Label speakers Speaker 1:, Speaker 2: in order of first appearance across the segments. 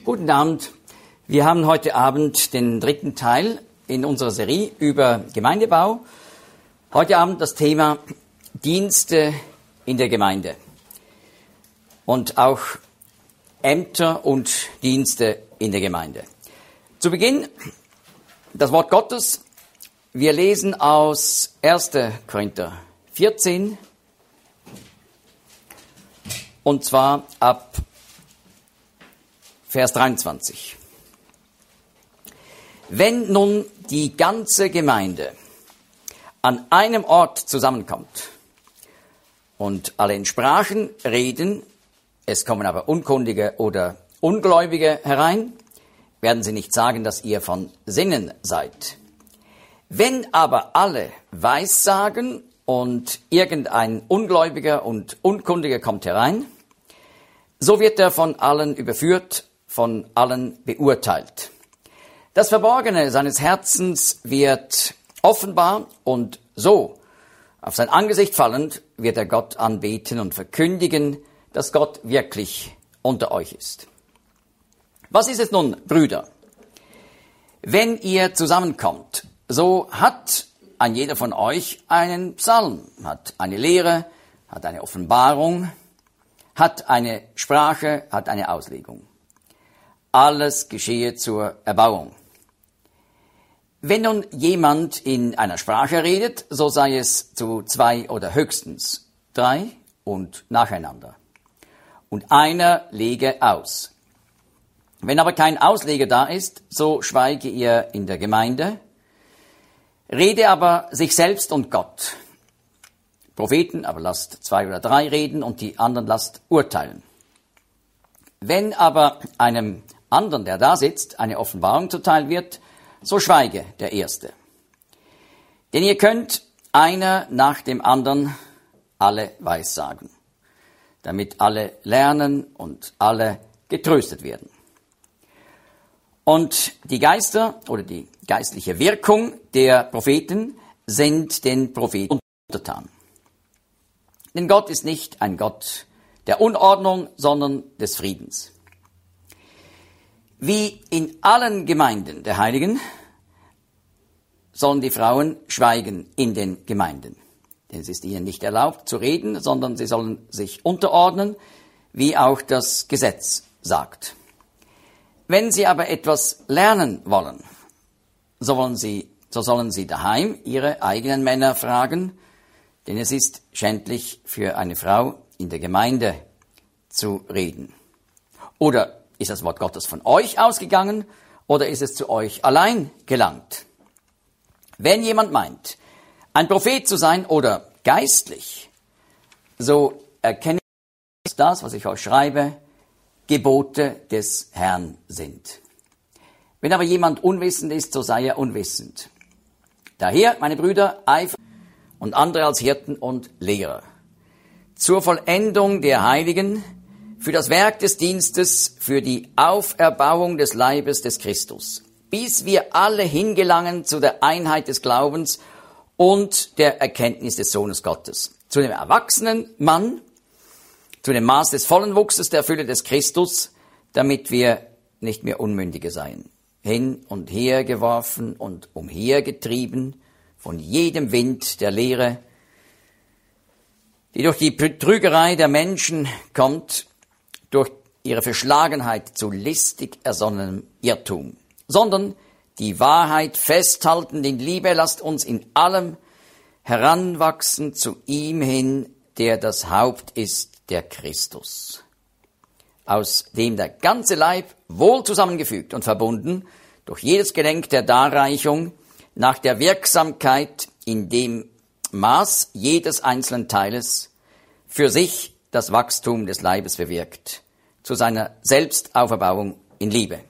Speaker 1: Guten Abend. Wir haben heute Abend den dritten Teil in unserer Serie über Gemeindebau. Heute Abend das Thema Dienste in der Gemeinde und auch Ämter und Dienste in der Gemeinde. Zu Beginn das Wort Gottes. Wir lesen aus 1. Korinther 14 und zwar ab Vers 23. Wenn nun die ganze Gemeinde an einem Ort zusammenkommt und alle in Sprachen reden, es kommen aber Unkundige oder Ungläubige herein, werden sie nicht sagen, dass ihr von Sinnen seid. Wenn aber alle Weissagen und irgendein Ungläubiger und Unkundiger kommt herein, so wird er von allen überführt, von allen beurteilt. Das Verborgene seines Herzens wird offenbar und so, auf sein Angesicht fallend, wird er Gott anbeten und verkündigen, dass Gott wirklich unter euch ist. Was ist es nun, Brüder? Wenn ihr zusammenkommt, so hat ein jeder von euch einen Psalm, hat eine Lehre, hat eine Offenbarung, hat eine Sprache, hat eine Auslegung. Alles geschehe zur Erbauung. Wenn nun jemand in einer Sprache redet, so sei es zu 2 oder höchstens 3 und nacheinander. Und einer lege aus. Wenn aber kein Ausleger da ist, so schweige ihr in der Gemeinde, rede aber sich selbst und Gott. Propheten aber lasst 2 oder 3 reden und die anderen lasst urteilen. Wenn aber einem anderen, der da sitzt, eine Offenbarung zuteil wird, so schweige der Erste. Denn ihr könnt einer nach dem anderen alle Weissagen, damit alle lernen und alle getröstet werden. Und die Geister oder die geistliche Wirkung der Propheten sind den Propheten untertan. Denn Gott ist nicht ein Gott der Unordnung, sondern des Friedens. Wie in allen Gemeinden der Heiligen sollen die Frauen schweigen in den Gemeinden. Denn es ist ihnen nicht erlaubt zu reden, sondern sie sollen sich unterordnen, wie auch das Gesetz sagt. Wenn sie aber etwas lernen wollen, so sollen sie daheim ihre eigenen Männer fragen, denn es ist schändlich für eine Frau in der Gemeinde zu reden. Oder ist das Wort Gottes von euch ausgegangen oder ist es zu euch allein gelangt? Wenn jemand meint, ein Prophet zu sein oder geistlich, so erkenne ich, dass das, was ich euch schreibe, Gebote des Herrn sind. Wenn aber jemand unwissend ist, so sei er unwissend. Daher, meine Brüder, eifert und andere als Hirten und Lehrer, zur Vollendung der Heiligen, für das Werk des Dienstes, für die Auferbauung des Leibes des Christus, bis wir alle hingelangen zu der Einheit des Glaubens und der Erkenntnis des Sohnes Gottes, zu dem erwachsenen Mann, zu dem Maß des vollen Wuchses der Fülle des Christus, damit wir nicht mehr Unmündige seien, hin und her geworfen und umhergetrieben von jedem Wind der Lehre, die durch die Trügerei der Menschen kommt, durch ihre Verschlagenheit zu listig ersonnenem Irrtum, sondern die Wahrheit festhaltend in Liebe, lasst uns in allem heranwachsen zu ihm hin, der das Haupt ist, der Christus, aus dem der ganze Leib wohl zusammengefügt und verbunden durch jedes Gelenk der Darreichung nach der Wirksamkeit in dem Maß jedes einzelnen Teiles für sich das Wachstum des Leibes bewirkt, zu seiner Selbstauferbauung in Liebe.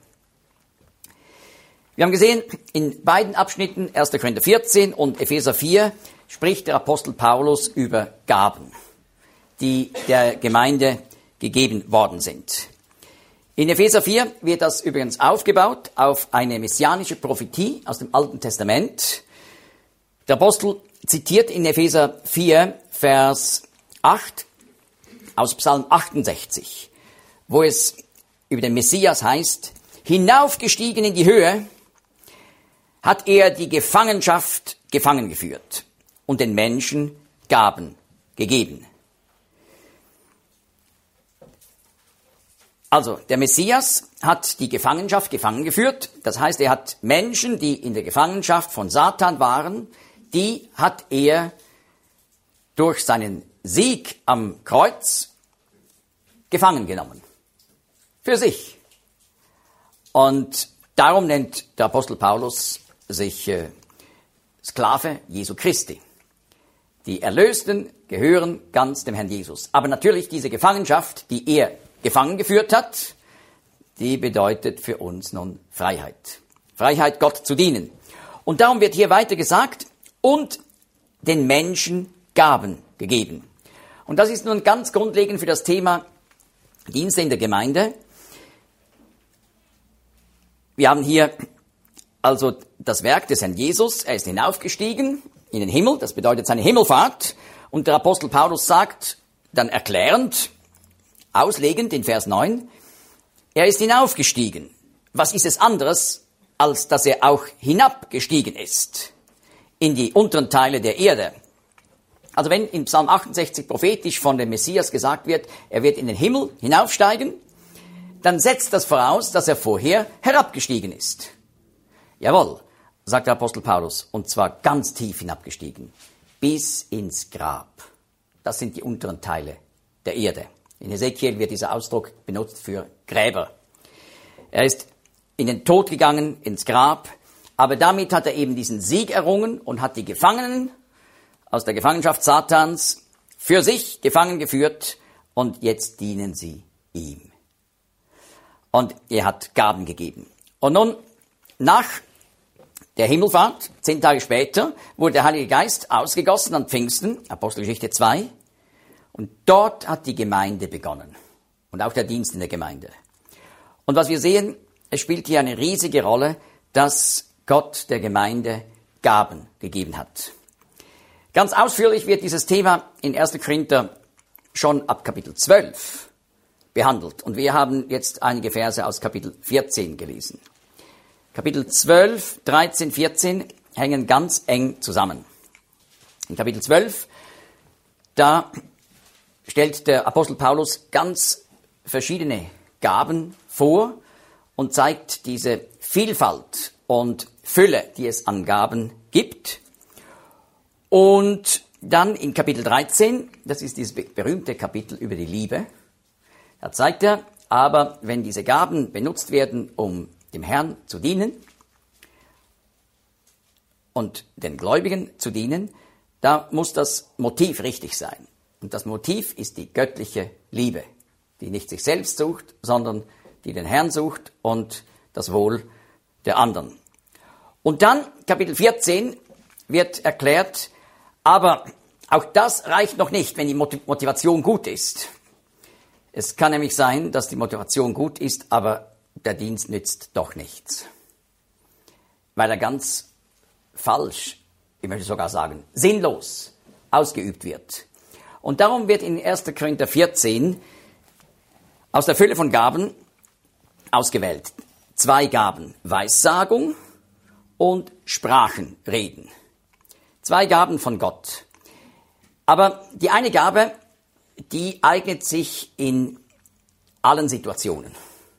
Speaker 1: Wir haben gesehen, in beiden Abschnitten, 1. Korinther 14 und Epheser 4, spricht der Apostel Paulus über Gaben, die der Gemeinde gegeben worden sind. In Epheser 4 wird das übrigens aufgebaut auf eine messianische Prophetie aus dem Alten Testament. Der Apostel zitiert in Epheser 4, Vers 8 aus Psalm 68, wo es über den Messias heißt, hinaufgestiegen in die Höhe, hat er die Gefangenschaft gefangen geführt und den Menschen Gaben gegeben. Also, der Messias hat die Gefangenschaft gefangen geführt. Das heißt, er hat Menschen, die in der Gefangenschaft von Satan waren, die hat er durch seinen Sieg am Kreuz gefangen genommen. Für sich. Und darum nennt der Apostel Paulus sich Sklave Jesu Christi. Die Erlösten gehören ganz dem Herrn Jesus. Aber natürlich diese Gefangenschaft, die er gefangen geführt hat, die bedeutet für uns nun Freiheit. Freiheit, Gott zu dienen. Und darum wird hier weiter gesagt, und den Menschen Gaben gegeben. Und das ist nun ganz grundlegend für das Thema Dienste in der Gemeinde. Wir haben hier also das Werk des Herrn Jesus. Er ist hinaufgestiegen in den Himmel, das bedeutet seine Himmelfahrt. Und der Apostel Paulus sagt dann erklärend, auslegend in Vers 9, er ist hinaufgestiegen. Was ist es anderes, als dass er auch hinabgestiegen ist in die unteren Teile der Erde? Also wenn in Psalm 68 prophetisch von dem Messias gesagt wird, er wird in den Himmel hinaufsteigen, dann setzt das voraus, dass er vorher herabgestiegen ist. Jawohl, sagt der Apostel Paulus, und zwar ganz tief hinabgestiegen, bis ins Grab. Das sind die unteren Teile der Erde. In Hesekiel wird dieser Ausdruck benutzt für Gräber. Er ist in den Tod gegangen, ins Grab, aber damit hat er eben diesen Sieg errungen und hat die Gefangenen aus der Gefangenschaft Satans für sich gefangen geführt und jetzt dienen sie ihm. Und er hat Gaben gegeben. Und nun, nach der Himmelfahrt, 10 Tage später, wurde der Heilige Geist ausgegossen an Pfingsten, Apostelgeschichte 2, und dort hat die Gemeinde begonnen und auch der Dienst in der Gemeinde. Und was wir sehen, es spielt hier eine riesige Rolle, dass Gott der Gemeinde Gaben gegeben hat. Ganz ausführlich wird dieses Thema in 1. Korinther schon ab Kapitel 12 behandelt. Und wir haben jetzt einige Verse aus Kapitel 14 gelesen. Kapitel 12, 13, 14 hängen ganz eng zusammen. In Kapitel 12, da stellt der Apostel Paulus ganz verschiedene Gaben vor und zeigt diese Vielfalt und Fülle, die es an Gaben gibt. Und dann in Kapitel 13, das ist dieses berühmte Kapitel über die Liebe, da zeigt er, aber wenn diese Gaben benutzt werden, um dem Herrn zu dienen und den Gläubigen zu dienen, da muss das Motiv richtig sein. Und das Motiv ist die göttliche Liebe, die nicht sich selbst sucht, sondern die den Herrn sucht und das Wohl der anderen. Und dann, Kapitel 14, wird erklärt, aber auch das reicht noch nicht, wenn die Motivation gut ist. Es kann nämlich sein, dass die Motivation gut ist, aber der Dienst nützt doch nichts. Weil er ganz falsch, ich möchte sogar sagen, sinnlos ausgeübt wird. Und darum wird in 1. Korinther 14 aus der Fülle von Gaben ausgewählt 2 Gaben, Weissagung und Sprachenreden. 2 Gaben von Gott. Aber die eine Gabe, die eignet sich in allen Situationen.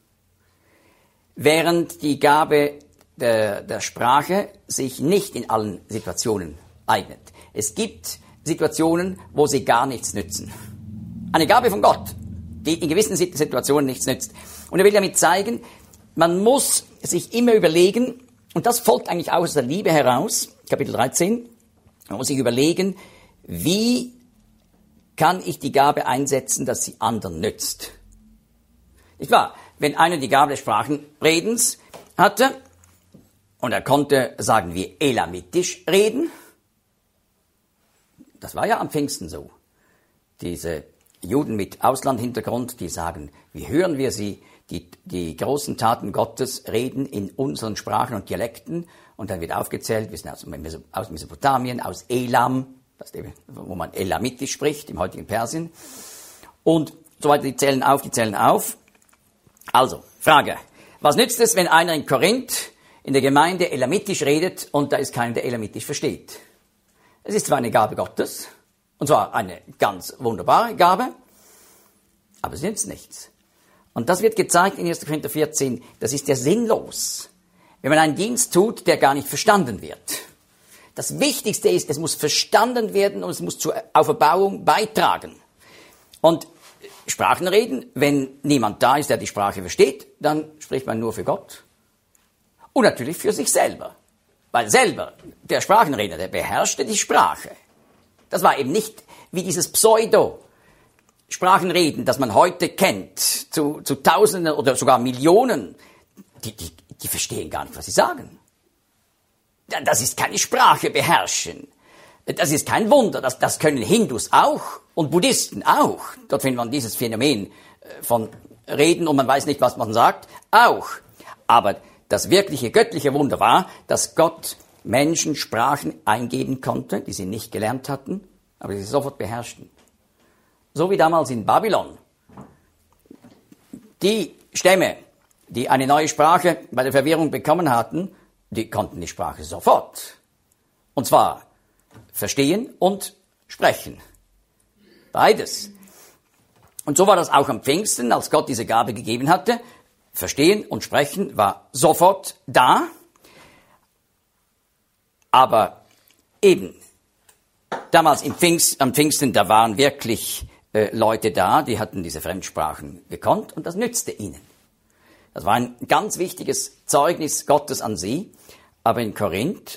Speaker 1: Während die Gabe der Sprache sich nicht in allen Situationen eignet. Es gibt Situationen, wo sie gar nichts nützen. Eine Gabe von Gott, die in gewissen Situationen nichts nützt. Und er will damit zeigen, man muss sich immer überlegen, und das folgt eigentlich auch aus der Liebe heraus, Kapitel 13, man muss sich überlegen, wie kann ich die Gabe einsetzen, dass sie anderen nützt. Nicht wahr? Wenn einer die Gabe des Sprachenredens hatte und er konnte, sagen wir, elamitisch reden, das war ja am Pfingsten so. Diese Juden mit Auslandhintergrund, die sagen, wie hören wir sie, die großen Taten Gottes reden in unseren Sprachen und Dialekten. Und dann wird aufgezählt, wir sind aus Mesopotamien, aus Elam, wo man elamitisch spricht, im heutigen Persien. Und so weiter, die zählen auf. Also, Frage. Was nützt es, wenn einer in Korinth in der Gemeinde elamitisch redet und da ist keiner, der elamitisch versteht? Es ist zwar eine Gabe Gottes, und zwar eine ganz wunderbare Gabe, aber es nützt nichts. Und das wird gezeigt in 1. Korinther 14, das ist ja sinnlos, wenn man einen Dienst tut, der gar nicht verstanden wird. Das Wichtigste ist, es muss verstanden werden und es muss zur Auferbauung beitragen. Und Sprachenreden, wenn niemand da ist, der die Sprache versteht, dann spricht man nur für Gott und natürlich für sich selber. Weil selber, der Sprachenredner, der beherrschte die Sprache. Das war eben nicht wie dieses Pseudo-Sprachenreden, das man heute kennt, zu Tausenden oder sogar Millionen. Die verstehen gar nicht, was sie sagen. Das ist keine Sprache beherrschen. Das ist kein Wunder, das können Hindus auch und Buddhisten auch. Dort findet man dieses Phänomen von Reden und man weiß nicht, was man sagt, auch. Aber das wirkliche göttliche Wunder war, dass Gott Menschen Sprachen eingeben konnte, die sie nicht gelernt hatten, aber die sie sofort beherrschten. So wie damals in Babylon. Die Stämme, die eine neue Sprache bei der Verwirrung bekommen hatten, die konnten die Sprache sofort. Und zwar verstehen und sprechen. Beides. Und so war das auch am Pfingsten, als Gott diese Gabe gegeben hatte. Verstehen und sprechen war sofort da. Aber eben, damals am Pfingsten, da waren wirklich Leute da, die hatten diese Fremdsprachen gekonnt und das nützte ihnen. Das war ein ganz wichtiges Zeugnis Gottes an sie. Aber in Korinth,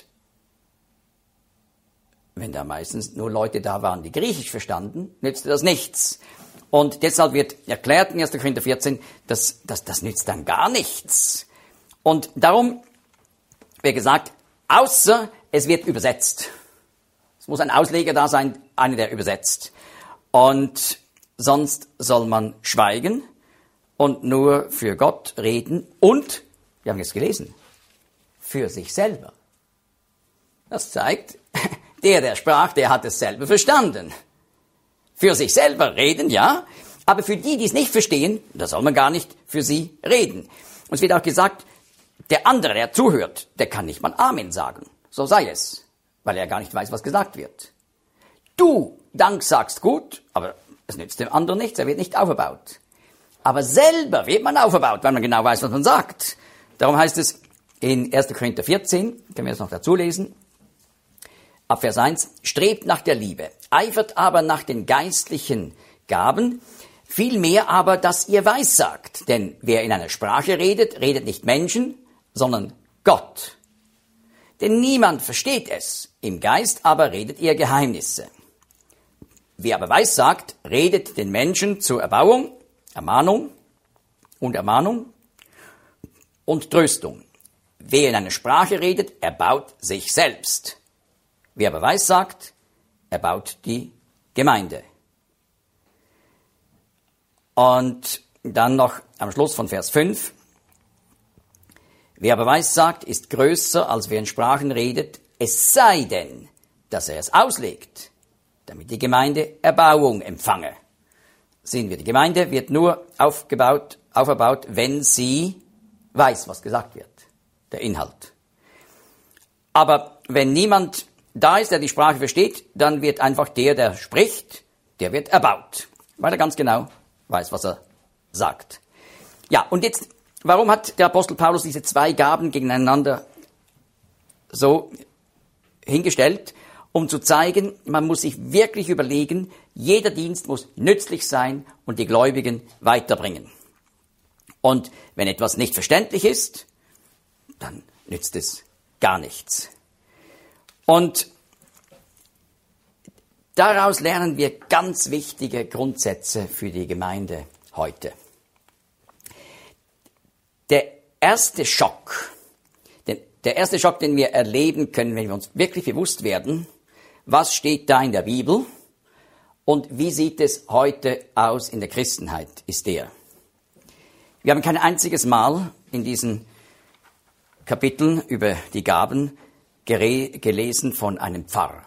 Speaker 1: wenn da meistens nur Leute da waren, die Griechisch verstanden, nützte das nichts. Und deshalb wird erklärt in 1. Korinther 14, dass das nützt dann gar nichts. Und darum wird gesagt, außer es wird übersetzt. Es muss ein Ausleger da sein, einer, der übersetzt. Und sonst soll man schweigen und nur für Gott reden und, wir haben jetzt gelesen, für sich selber. Das zeigt, der sprach, der hat es selber verstanden. Für sich selber reden, ja, aber für die, die es nicht verstehen, da soll man gar nicht für sie reden. Und es wird auch gesagt, der andere, der zuhört, der kann nicht mal Amen sagen. So sei es, weil er gar nicht weiß, was gesagt wird. Du, Dank sagst gut, aber es nützt dem anderen nichts, er wird nicht auferbaut. Aber selber wird man auferbaut, weil man genau weiß, was man sagt. Darum heißt es in 1. Korinther 14, können wir das noch dazu lesen, ab Vers 1, strebt nach der Liebe, eifert aber nach den geistlichen Gaben, vielmehr aber, dass ihr weissagt. Denn wer in einer Sprache redet, redet nicht Menschen, sondern Gott. Denn niemand versteht es, im Geist aber redet ihr Geheimnisse. Wer aber weissagt, redet den Menschen zur Erbauung, Ermahnung und Tröstung. Wer in einer Sprache redet, erbaut sich selbst. Wer aber weissagt, erbaut die Gemeinde. Und dann noch am Schluss von Vers 5. Wer aber weissagt, ist größer, als wer in Sprachen redet, es sei denn, dass er es auslegt, damit die Gemeinde Erbauung empfange. Sehen wir, die Gemeinde wird nur auferbaut, wenn sie weiß, was gesagt wird, der Inhalt. Aber wenn niemand da ist, der die Sprache versteht, dann wird einfach der spricht, der wird erbaut, weil er ganz genau weiß, was er sagt. Ja, und jetzt, warum hat der Apostel Paulus diese zwei Gaben gegeneinander so hingestellt? Um zu zeigen, man muss sich wirklich überlegen, jeder Dienst muss nützlich sein und die Gläubigen weiterbringen. Und wenn etwas nicht verständlich ist, dann nützt es gar nichts. Und daraus lernen wir ganz wichtige Grundsätze für die Gemeinde heute. Der erste Schock, den wir erleben können, wenn wir uns wirklich bewusst werden, was steht da in der Bibel und wie sieht es heute aus in der Christenheit, ist der. Wir haben kein einziges Mal in diesen Kapiteln über die Gaben gelesen von einem Pfarrer.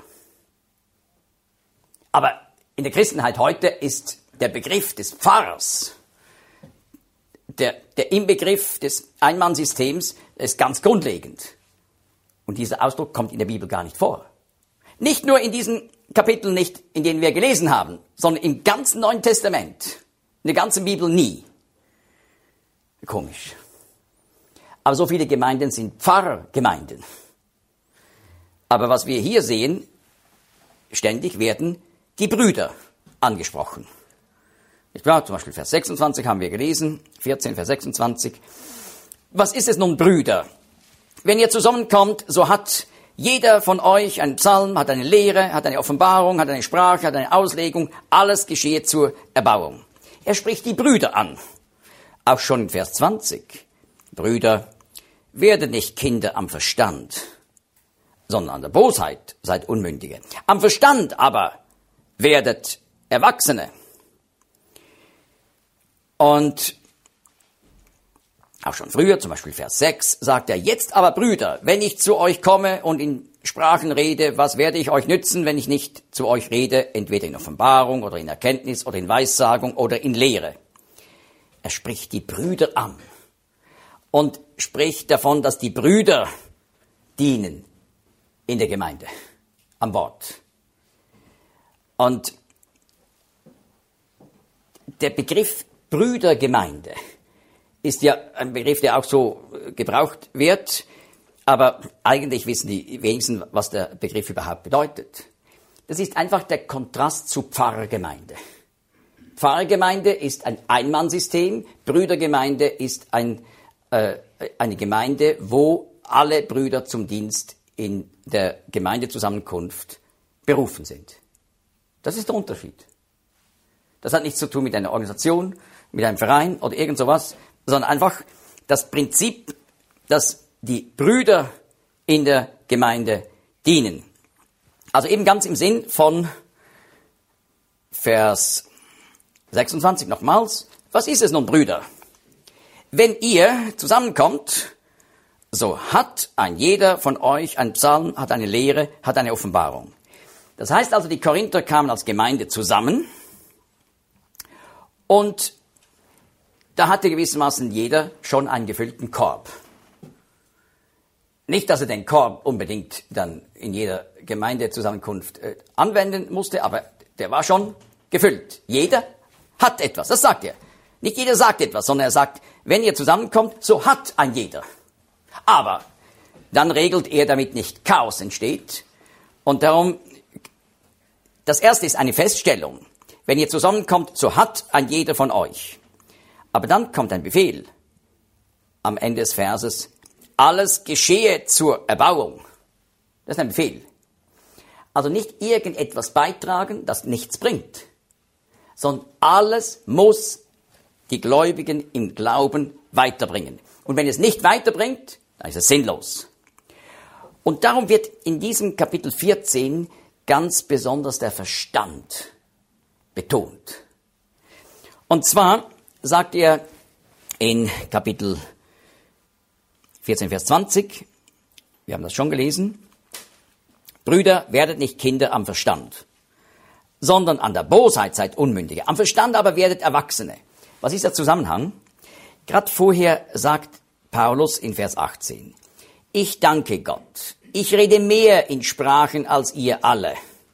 Speaker 1: Aber in der Christenheit heute ist der Begriff des Pfarrers der Inbegriff des Einmannsystems ist ganz grundlegend. Und dieser Ausdruck kommt in der Bibel gar nicht vor. Nicht nur in diesen Kapiteln nicht, in denen wir gelesen haben, sondern im ganzen Neuen Testament. In der ganzen Bibel nie. Komisch. Aber so viele Gemeinden sind Pfarrergemeinden. Aber was wir hier sehen, ständig werden die Brüder angesprochen. Nicht wahr? Zum Beispiel Vers 26 haben wir gelesen, 14, Vers 26. Was ist es nun, Brüder? Wenn ihr zusammenkommt, so hat jeder von euch einen Psalm, hat eine Lehre, hat eine Offenbarung, hat eine Sprache, hat eine Auslegung, alles geschehe zur Erbauung. Er spricht die Brüder an. Auch schon in Vers 20. Brüder, werdet nicht Kinder am Verstand, sondern an der Bosheit seid Unmündige. Am Verstand aber werdet Erwachsene. Und auch schon früher, zum Beispiel Vers 6, sagt er, jetzt aber Brüder, wenn ich zu euch komme und in Sprachen rede, was werde ich euch nützen, wenn ich nicht zu euch rede, entweder in Offenbarung oder in Erkenntnis oder in Weissagung oder in Lehre. Er spricht die Brüder an und spricht davon, dass die Brüder dienen in der Gemeinde, am Wort. Und der Begriff Brüdergemeinde ist ja ein Begriff, der auch so gebraucht wird, aber eigentlich wissen die wenigsten, was der Begriff überhaupt bedeutet. Das ist einfach der Kontrast zu Pfarrergemeinde. Pfarrergemeinde ist ein Einmannsystem, Brüdergemeinde ist eine Gemeinde, wo alle Brüder zum Dienst in der Gemeindezusammenkunft berufen sind. Das ist der Unterschied. Das hat nichts zu tun mit einer Organisation, mit einem Verein oder irgend sowas, sondern einfach das Prinzip, dass die Brüder in der Gemeinde dienen. Also eben ganz im Sinn von Vers 26 nochmals. Was ist es nun, Brüder? Wenn ihr zusammenkommt, so hat ein jeder von euch einen Psalm, hat eine Lehre, hat eine Offenbarung. Das heißt also, die Korinther kamen als Gemeinde zusammen und da hatte gewissermaßen jeder schon einen gefüllten Korb. Nicht, dass er den Korb unbedingt dann in jeder Gemeindezusammenkunft anwenden musste, aber der war schon gefüllt. Jeder hat etwas, das sagt er. Nicht jeder sagt etwas, sondern er sagt, wenn ihr zusammenkommt, so hat ein jeder. Aber dann regelt er, damit nicht Chaos entsteht. Und darum, das erste ist eine Feststellung. Wenn ihr zusammenkommt, so hat ein jeder von euch. Aber dann kommt ein Befehl am Ende des Verses. Alles geschehe zur Erbauung. Das ist ein Befehl. Also nicht irgendetwas beitragen, das nichts bringt, sondern alles muss die Gläubigen im Glauben weiterbringen. Und wenn es nicht weiterbringt, dann ist es sinnlos. Und darum wird in diesem Kapitel 14 ganz besonders der Verstand betont. Und zwar sagt er in Kapitel 14, Vers 20, wir haben das schon gelesen, Brüder, werdet nicht Kinder am Verstand, sondern an der Bosheit seid Unmündige. Am Verstand aber werdet Erwachsene. Was ist der Zusammenhang? Gerade vorher sagt Paulus in Vers 18, ich danke Gott, ich rede mehr in Sprachen als ihr alle.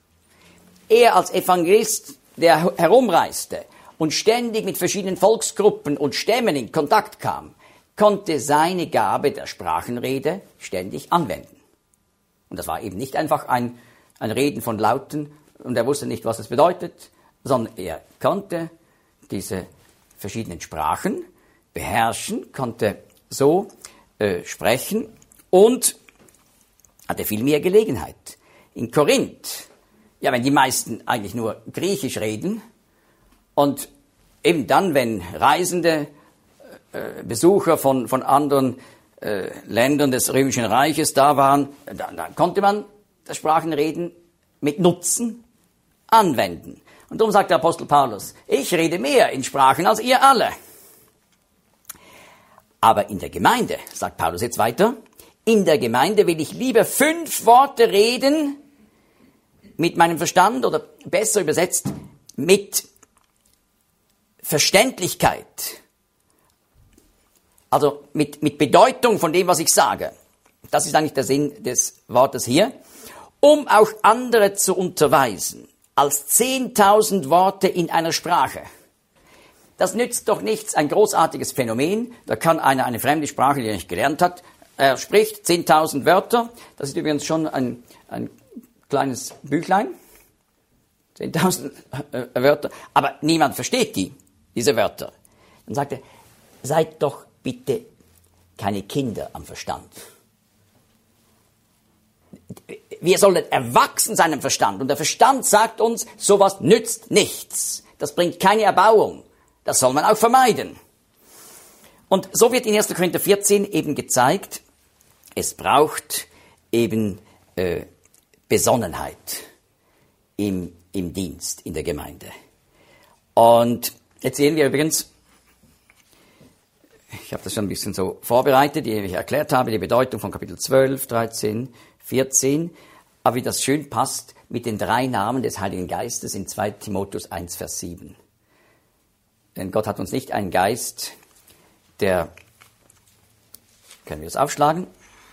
Speaker 1: Er als Evangelist, der herumreiste und ständig mit verschiedenen Volksgruppen und Stämmen in Kontakt kam, konnte seine Gabe der Sprachenrede ständig anwenden. Und das war eben nicht einfach ein Reden von Lauten und er wusste nicht, was es bedeutet, sondern er konnte diese verschiedenen Sprachen beherrschen, konnte so sprechen und hatte viel mehr Gelegenheit. In Korinth, ja, wenn die meisten eigentlich nur Griechisch reden und eben dann, wenn Reisende, Besucher von anderen Ländern des Römischen Reiches da waren, dann konnte man das Sprachenreden mit Nutzen anwenden. Und darum sagt der Apostel Paulus, ich rede mehr in Sprachen als ihr alle. Aber in der Gemeinde, sagt Paulus jetzt weiter, in der Gemeinde will ich lieber 5 Worte reden mit meinem Verstand oder besser übersetzt mit Verständlichkeit Also mit Bedeutung von dem, was ich sage. Das ist eigentlich der Sinn des Wortes hier. Um auch andere zu unterweisen, als 10.000 Worte in einer Sprache. Das nützt doch nichts, ein großartiges Phänomen. Da kann einer eine fremde Sprache, die er nicht gelernt hat, er spricht 10.000 Wörter. Das ist übrigens schon ein kleines Büchlein. 10.000 Wörter. Aber niemand versteht diese Wörter. Dann sagt er, seid doch bitte keine Kinder am Verstand. Wir sollen erwachsen sein im Verstand. Und der Verstand sagt uns, sowas nützt nichts. Das bringt keine Erbauung. Das soll man auch vermeiden. Und so wird in 1. Korinther 14 eben gezeigt, es braucht eben Besonnenheit im Dienst, in der Gemeinde. Und jetzt sehen wir übrigens, ich habe das schon ein bisschen so vorbereitet, wie ich erklärt habe, die Bedeutung von Kapitel 12, 13, 14, aber wie das schön passt mit den 3 Namen des Heiligen Geistes in 2 Timotheus 1, Vers 7. Denn Gott hat uns nicht einen Geist, können wir das aufschlagen?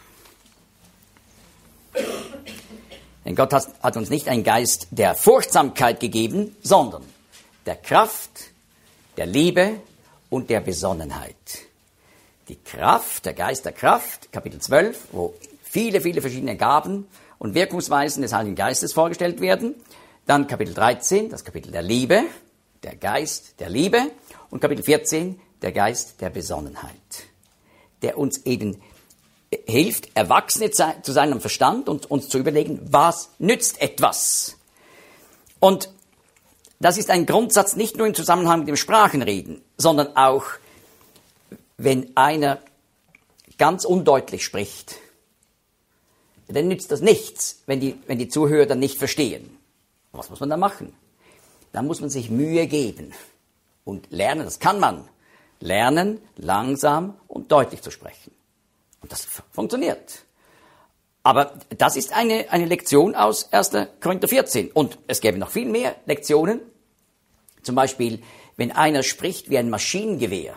Speaker 1: Denn Gott hat uns nicht einen Geist der Furchtsamkeit gegeben, sondern der Kraft, der Liebe und der Besonnenheit. Die Kraft, der Geist der Kraft, Kapitel 12, wo viele, viele verschiedene Gaben und Wirkungsweisen des Heiligen Geistes vorgestellt werden. Dann Kapitel 13, das Kapitel der Liebe, der Geist der Liebe. Und Kapitel 14, der Geist der Besonnenheit, der uns eben hilft, Erwachsene zu sein am Verstand und uns zu überlegen, was nützt etwas. Und das ist ein Grundsatz nicht nur im Zusammenhang mit dem Sprachenreden, sondern auch, wenn einer ganz undeutlich spricht, dann nützt das nichts, wenn die Zuhörer dann nicht verstehen. Was muss man da machen? Dann muss man sich Mühe geben und lernen, das kann man, lernen, langsam und deutlich zu sprechen. Und das funktioniert. Aber das ist eine Lektion aus 1. Korinther 14. Und es gäbe noch viel mehr Lektionen. Zum Beispiel, wenn einer spricht wie ein Maschinengewehr.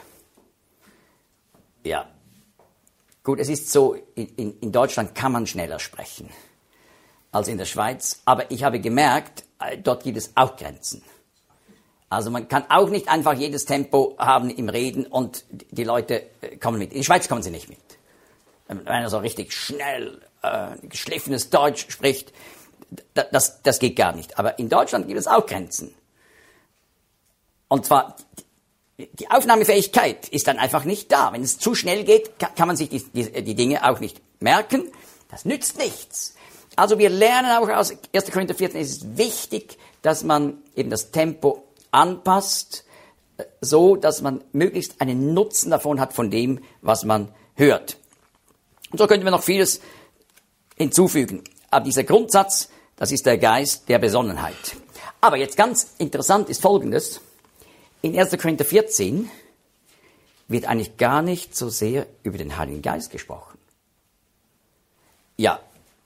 Speaker 1: Ja, gut, es ist so, in Deutschland kann man schneller sprechen als in der Schweiz. Aber ich habe gemerkt, dort gibt es auch Grenzen. Also man kann auch nicht einfach jedes Tempo haben im Reden und die Leute kommen mit. In der Schweiz kommen sie nicht mit. Wenn einer so richtig schnell, geschliffenes Deutsch spricht, das geht gar nicht. Aber in Deutschland gibt es auch Grenzen. Und zwar, die Aufnahmefähigkeit ist dann einfach nicht da. Wenn es zu schnell geht, kann man sich die Dinge auch nicht merken. Das nützt nichts. Also wir lernen auch aus 1. Korinther 14, es ist wichtig, dass man eben das Tempo anpasst, so dass man möglichst einen Nutzen davon hat von dem, was man hört. Und so könnten wir noch vieles hinzufügen. Aber dieser Grundsatz, das ist der Geist der Besonnenheit. Aber jetzt ganz interessant ist Folgendes. In 1. Korinther 14 wird eigentlich gar nicht so sehr über den Heiligen Geist gesprochen. Ja,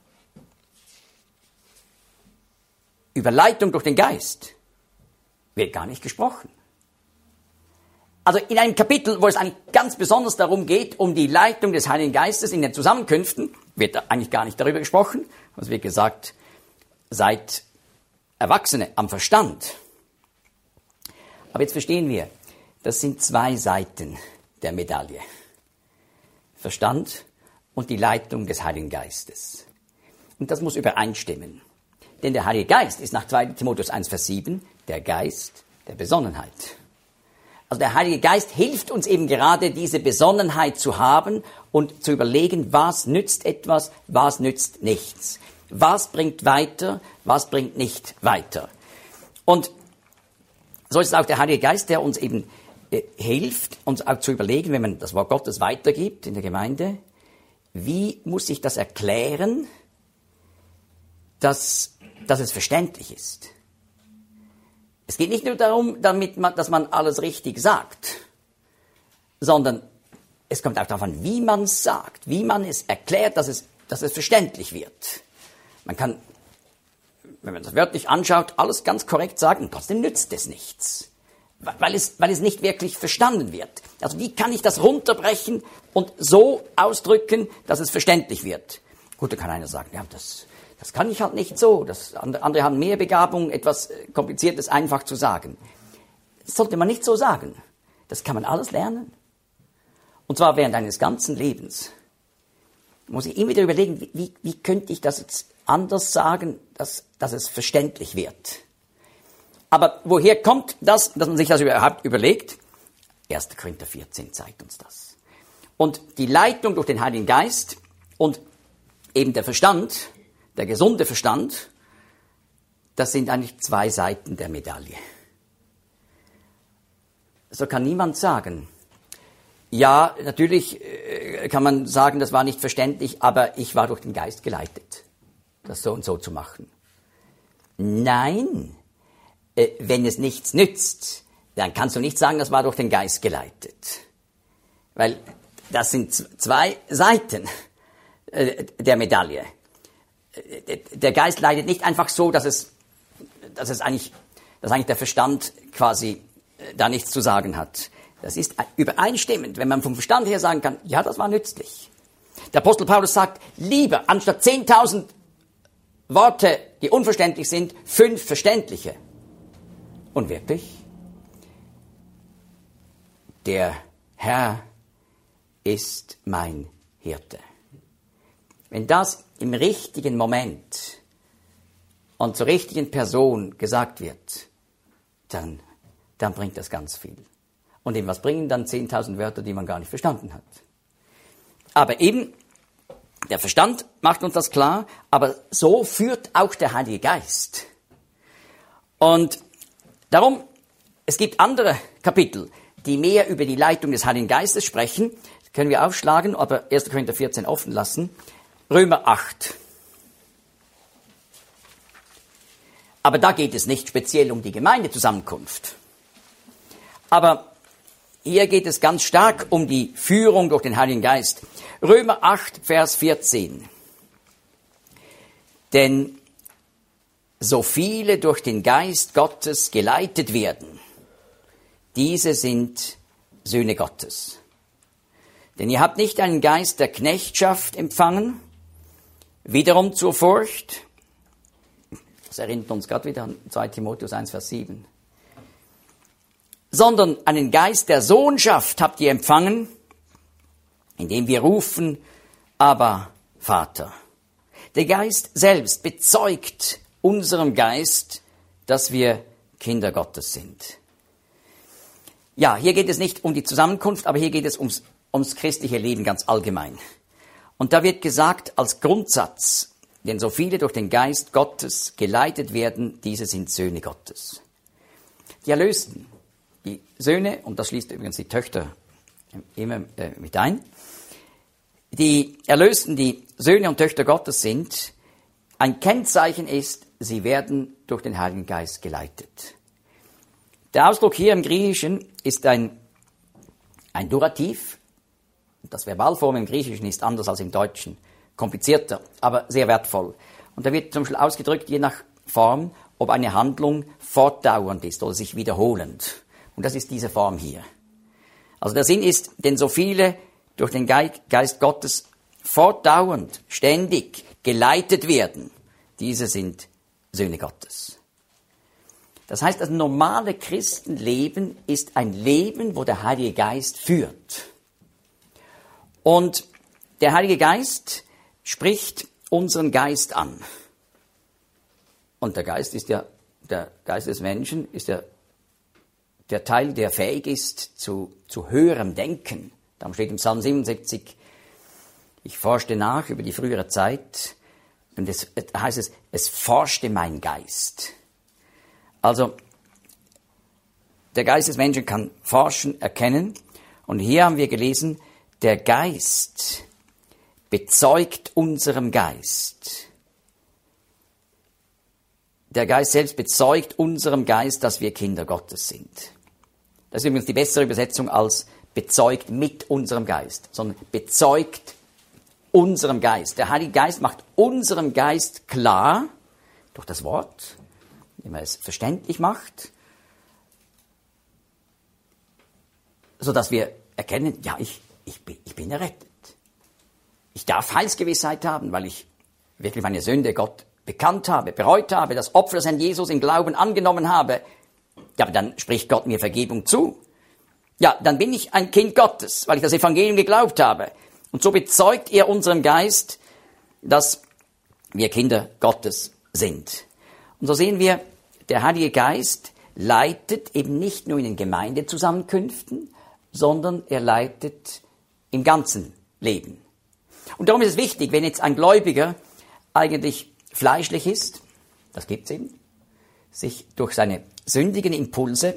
Speaker 1: über Leitung durch den Geist wird gar nicht gesprochen. Also in einem Kapitel, wo es eigentlich ganz besonders darum geht, um die Leitung des Heiligen Geistes in den Zusammenkünften, wird eigentlich gar nicht darüber gesprochen. Es wird gesagt, seid Erwachsene am Verstand. Aber jetzt verstehen wir, das sind 2 Seiten der Medaille. Verstand und die Leitung des Heiligen Geistes. Und das muss übereinstimmen. Denn der Heilige Geist ist nach 2 Timotheus 1, Vers 7 der Geist der Besonnenheit. Also der Heilige Geist hilft uns eben gerade, diese Besonnenheit zu haben und zu überlegen, was nützt etwas, was nützt nichts. Was bringt weiter, was bringt nicht weiter. Und so ist es auch der Heilige Geist, der uns eben hilft, uns auch zu überlegen, wenn man das Wort Gottes weitergibt in der Gemeinde, wie muss ich das erklären, dass es verständlich ist. Es geht nicht nur darum, dass man alles richtig sagt, sondern es kommt auch darauf an, wie man es sagt, wie man es erklärt, dass es verständlich wird. Man kann, wenn man das wörtlich anschaut, alles ganz korrekt sagen und trotzdem nützt es nichts. weil es nicht wirklich verstanden wird. Also wie kann ich das runterbrechen und so ausdrücken, dass es verständlich wird? Gut, da kann einer sagen, ja, das kann ich halt nicht so. Andere haben mehr Begabung, etwas Kompliziertes einfach zu sagen. Das sollte man nicht so sagen. Das kann man alles lernen. Und zwar während eines ganzen Lebens. Muss ich immer wieder überlegen, wie könnte ich das jetzt anders sagen, dass es verständlich wird. Aber woher kommt das, dass man sich das überhaupt überlegt? 1. Korinther 14 zeigt uns das. Und die Leitung durch den Heiligen Geist und eben der Verstand, der gesunde Verstand, das sind eigentlich zwei Seiten der Medaille. So kann niemand sagen, ja, natürlich kann man sagen, das war nicht verständlich, aber ich war durch den Geist geleitet, das so und so zu machen. Nein, wenn es nichts nützt, dann kannst du nicht sagen, das war durch den Geist geleitet. Weil das sind zwei Seiten der Medaille. Der Geist leitet nicht einfach so, dass eigentlich der Verstand quasi da nichts zu sagen hat. Das ist übereinstimmend, wenn man vom Verstand her sagen kann, ja, das war nützlich. Der Apostel Paulus sagt, lieber anstatt 10.000 Worte, die unverständlich sind, 5 verständliche. Und wirklich, der Herr ist mein Hirte. Wenn das im richtigen Moment und zur richtigen Person gesagt wird, dann bringt das ganz viel. Und eben was bringen dann 10.000 Wörter, die man gar nicht verstanden hat? Aber eben, der Verstand macht uns das klar, aber so führt auch der Heilige Geist. Und darum, es gibt andere Kapitel, die mehr über die Leitung des Heiligen Geistes sprechen. Das können wir aufschlagen, aber 1. Korinther 14 offen lassen. Römer 8. Aber da geht es nicht speziell um die Gemeindezusammenkunft. Aber hier geht es ganz stark um die Führung durch den Heiligen Geist. Römer 8, Vers 14. Denn so viele durch den Geist Gottes geleitet werden, diese sind Söhne Gottes. Denn ihr habt nicht einen Geist der Knechtschaft empfangen, wiederum zur Furcht. Das erinnert uns gerade wieder an 2 Timotheus 1, Vers 7. Sondern einen Geist der Sohnschaft habt ihr empfangen, indem wir rufen, aber Vater. Der Geist selbst bezeugt unserem Geist, dass wir Kinder Gottes sind. Ja, hier geht es nicht um die Zusammenkunft, aber hier geht es ums christliche Leben ganz allgemein. Und da wird gesagt als Grundsatz, denn so viele durch den Geist Gottes geleitet werden, diese sind Söhne Gottes. Die Erlösten, die Söhne, und das schließt übrigens die Töchter immer mit ein, die Erlösten, die Söhne und Töchter Gottes sind, ein Kennzeichen ist, sie werden durch den Heiligen Geist geleitet. Der Ausdruck hier im Griechischen ist ein Durativ. Das Verbalform im Griechischen ist anders als im Deutschen, komplizierter, aber sehr wertvoll. Und da wird zum Beispiel ausgedrückt, je nach Form, ob eine Handlung fortdauernd ist oder sich wiederholend. Und das ist diese Form hier. Also der Sinn ist, denn so viele durch den Geist Gottes fortdauernd, ständig geleitet werden, diese sind Söhne Gottes. Das heißt, das normale Christenleben ist ein Leben, wo der Heilige Geist führt. Und der Heilige Geist spricht unseren Geist an. Und der Geist des Menschen ist ja der Teil, der fähig ist zu höherem Denken. Darum steht im Psalm 77, ich forschte nach über die frühere Zeit, und es heißt es forschte mein Geist. Also, der Geist des Menschen kann forschen, erkennen. Und hier haben wir gelesen, der Geist bezeugt unserem Geist. Der Geist selbst bezeugt unserem Geist, dass wir Kinder Gottes sind. Das ist übrigens die bessere Übersetzung als bezeugt mit unserem Geist, sondern bezeugt unserem Geist. Der Heilige Geist macht unserem Geist klar, durch das Wort, indem er es verständlich macht, sodass wir erkennen, ja, ich bin errettet. Ich darf Heilsgewissheit haben, weil ich wirklich meine Sünde Gott bekannt habe, bereut habe, das Opfer des Herrn Jesus im Glauben angenommen habe. Ja, aber dann spricht Gott mir Vergebung zu. Ja, dann bin ich ein Kind Gottes, weil ich das Evangelium geglaubt habe. Und so bezeugt er unserem Geist, dass wir Kinder Gottes sind. Und so sehen wir, der Heilige Geist leitet eben nicht nur in den Gemeindezusammenkünften, sondern er leitet im ganzen Leben. Und darum ist es wichtig, wenn jetzt ein Gläubiger eigentlich fleischlich ist, das gibt's eben, sich durch seine sündigen Impulse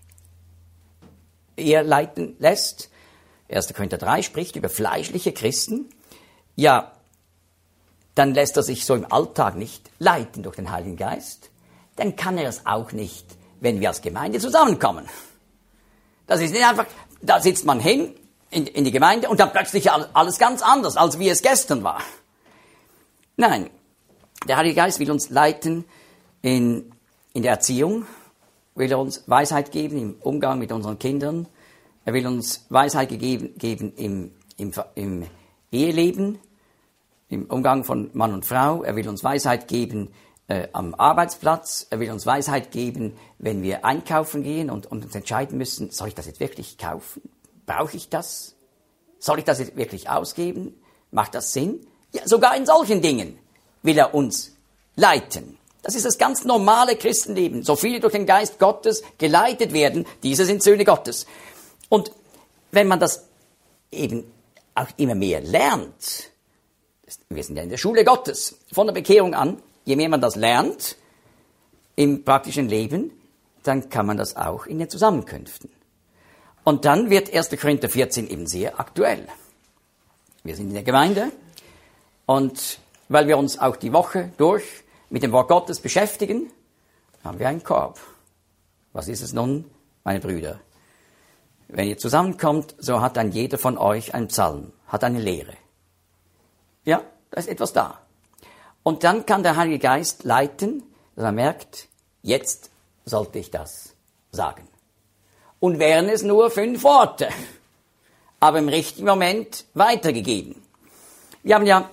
Speaker 1: eher leiten lässt. 1. Korinther 3 spricht über fleischliche Christen. Ja, dann lässt er sich so im Alltag nicht leiten durch den Heiligen Geist. Dann kann er es auch nicht, wenn wir als Gemeinde zusammenkommen. Das ist nicht einfach, da sitzt man hin in die Gemeinde und dann plötzlich alles ganz anders, als wie es gestern war. Nein, der Heilige Geist will uns leiten in der Erziehung, will er uns Weisheit geben im Umgang mit unseren Kindern. Er will uns Weisheit geben im Eheleben, im Umgang von Mann und Frau. Er will uns Weisheit geben am Arbeitsplatz. Er will uns Weisheit geben, wenn wir einkaufen gehen und uns entscheiden müssen, soll ich das jetzt wirklich kaufen? Brauche ich das? Soll ich das jetzt wirklich ausgeben? Macht das Sinn? Ja, sogar in solchen Dingen will er uns leiten. Das ist das ganz normale Christenleben. So viele durch den Geist Gottes geleitet werden, diese sind Söhne Gottes. Und wenn man das eben auch immer mehr lernt, wir sind ja in der Schule Gottes, von der Bekehrung an, je mehr man das lernt im praktischen Leben, dann kann man das auch in den Zusammenkünften. Und dann wird 1. Korinther 14 eben sehr aktuell. Wir sind in der Gemeinde und weil wir uns auch die Woche durch mit dem Wort Gottes beschäftigen, haben wir einen Korb. Was ist es nun, meine Brüder? Wenn ihr zusammenkommt, so hat dann jeder von euch einen Psalm, hat eine Lehre. Ja, da ist etwas da. Und dann kann der Heilige Geist leiten, dass er merkt, jetzt sollte ich das sagen. Und wären es nur 5 Worte, aber im richtigen Moment weitergegeben. Wir haben ja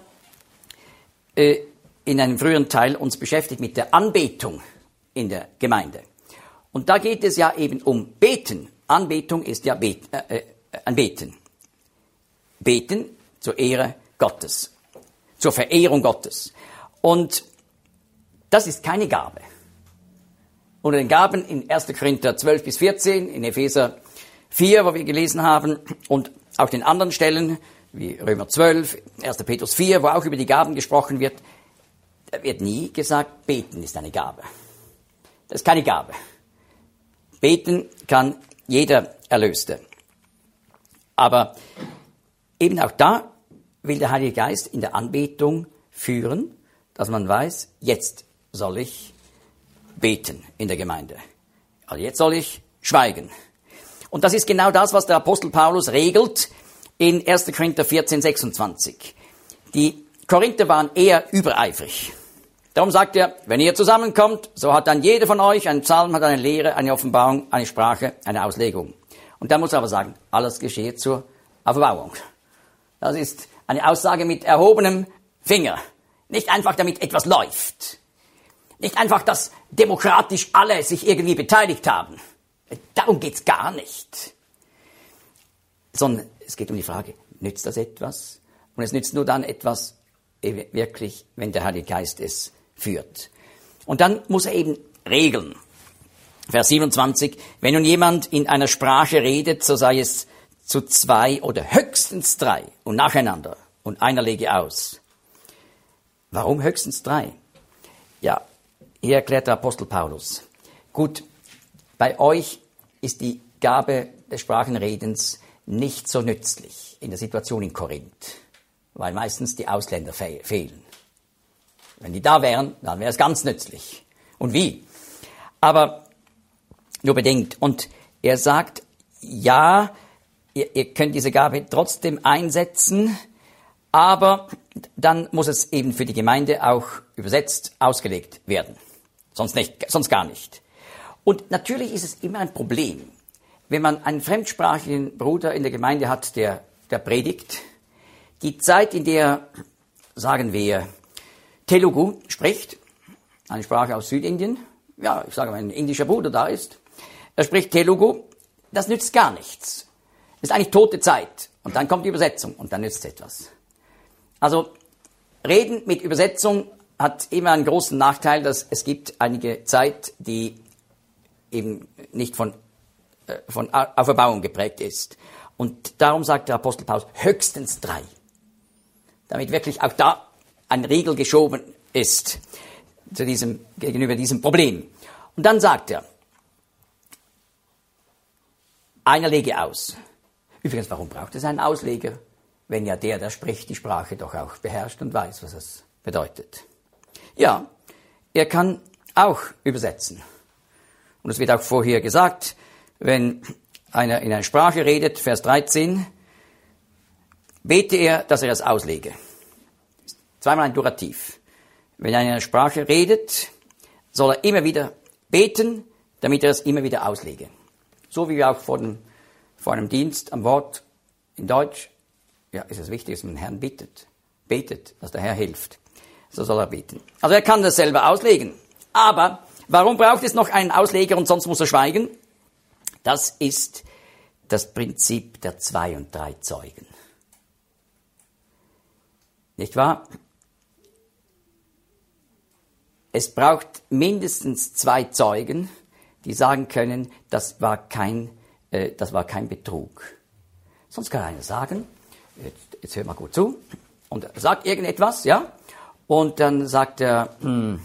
Speaker 1: in einem früheren Teil uns beschäftigt mit der Anbetung in der Gemeinde. Und da geht es ja eben um Beten. Anbetung ist ja ein Beten. Beten zur Ehre Gottes, zur Verehrung Gottes. Und das ist keine Gabe. Unter den Gaben in 1. Korinther 12 bis 14, in Epheser 4, wo wir gelesen haben, und auch den anderen Stellen, wie Römer 12, 1. Petrus 4, wo auch über die Gaben gesprochen wird, da wird nie gesagt, Beten ist eine Gabe. Das ist keine Gabe. Beten kann jeder Erlöste. Aber eben auch da will der Heilige Geist in der Anbetung führen, dass man weiß, jetzt soll ich beten in der Gemeinde. Also jetzt soll ich schweigen. Und das ist genau das, was der Apostel Paulus regelt in 1. Korinther 14, 26. Die Korinther waren eher übereifrig. Darum sagt er, wenn ihr zusammenkommt, so hat dann jeder von euch einen Psalm, hat eine Lehre, eine Offenbarung, eine Sprache, eine Auslegung. Und da muss er aber sagen, alles geschehe zur Auferbauung. Das ist eine Aussage mit erhobenem Finger. Nicht einfach, damit etwas läuft. Nicht einfach, dass demokratisch alle sich irgendwie beteiligt haben. Darum geht's gar nicht. Sondern es geht um die Frage, nützt das etwas? Und es nützt nur dann etwas, wirklich, wenn der Heilige Geist es führt. Und dann muss er eben regeln. Vers 27, wenn nun jemand in einer Sprache redet, so sei es zu 2 oder höchstens 3 und nacheinander und einer lege aus. Warum höchstens 3? Ja, hier erklärt der Apostel Paulus. Gut, bei euch ist die Gabe des Sprachenredens nicht so nützlich in der Situation in Korinth, weil meistens die Ausländer fehlen. Wenn die da wären, dann wäre es ganz nützlich. Und wie? Aber nur bedingt. Und er sagt, ja, ihr könnt diese Gabe trotzdem einsetzen, aber dann muss es eben für die Gemeinde auch übersetzt, ausgelegt werden. Sonst gar nicht. Und natürlich ist es immer ein Problem, wenn man einen fremdsprachigen Bruder in der Gemeinde hat, der predigt, die Zeit, in der, sagen wir, Telugu spricht, eine Sprache aus Südindien, ja, ich sage mal, ein indischer Bruder da ist, er spricht Telugu, das nützt gar nichts. Das ist eigentlich tote Zeit. Und dann kommt die Übersetzung und dann nützt es etwas. Also, Reden mit Übersetzung hat immer einen großen Nachteil, dass es gibt einige Zeit, die eben nicht von Auferbauung geprägt ist. Und darum sagt der Apostel Paulus höchstens 3. Damit wirklich auch da ein Riegel geschoben ist gegenüber diesem Problem. Und dann sagt er, einer lege aus. Übrigens, warum braucht es einen Ausleger, wenn ja der spricht, die Sprache doch auch beherrscht und weiß, was es bedeutet? Ja, er kann auch übersetzen. Und es wird auch vorher gesagt, wenn einer in einer Sprache redet, Vers 13, bete er, dass er es auslege. Zweimal ein Durativ. Wenn er in einer Sprache redet, soll er immer wieder beten, damit er es immer wieder auslege. So wie wir auch vor einem Dienst am Wort in Deutsch, ja, ist es wichtig, dass man den Herrn betet, dass der Herr hilft. So soll er beten. Also er kann das selber auslegen. Aber warum braucht es noch einen Ausleger und sonst muss er schweigen? Das ist das Prinzip der 2 und 3 Zeugen. Nicht wahr? Es braucht mindestens 2 Zeugen, die sagen können, das war kein Betrug. Sonst kann einer sagen, jetzt hör mal gut zu, und er sagt irgendetwas, ja, und dann sagt er,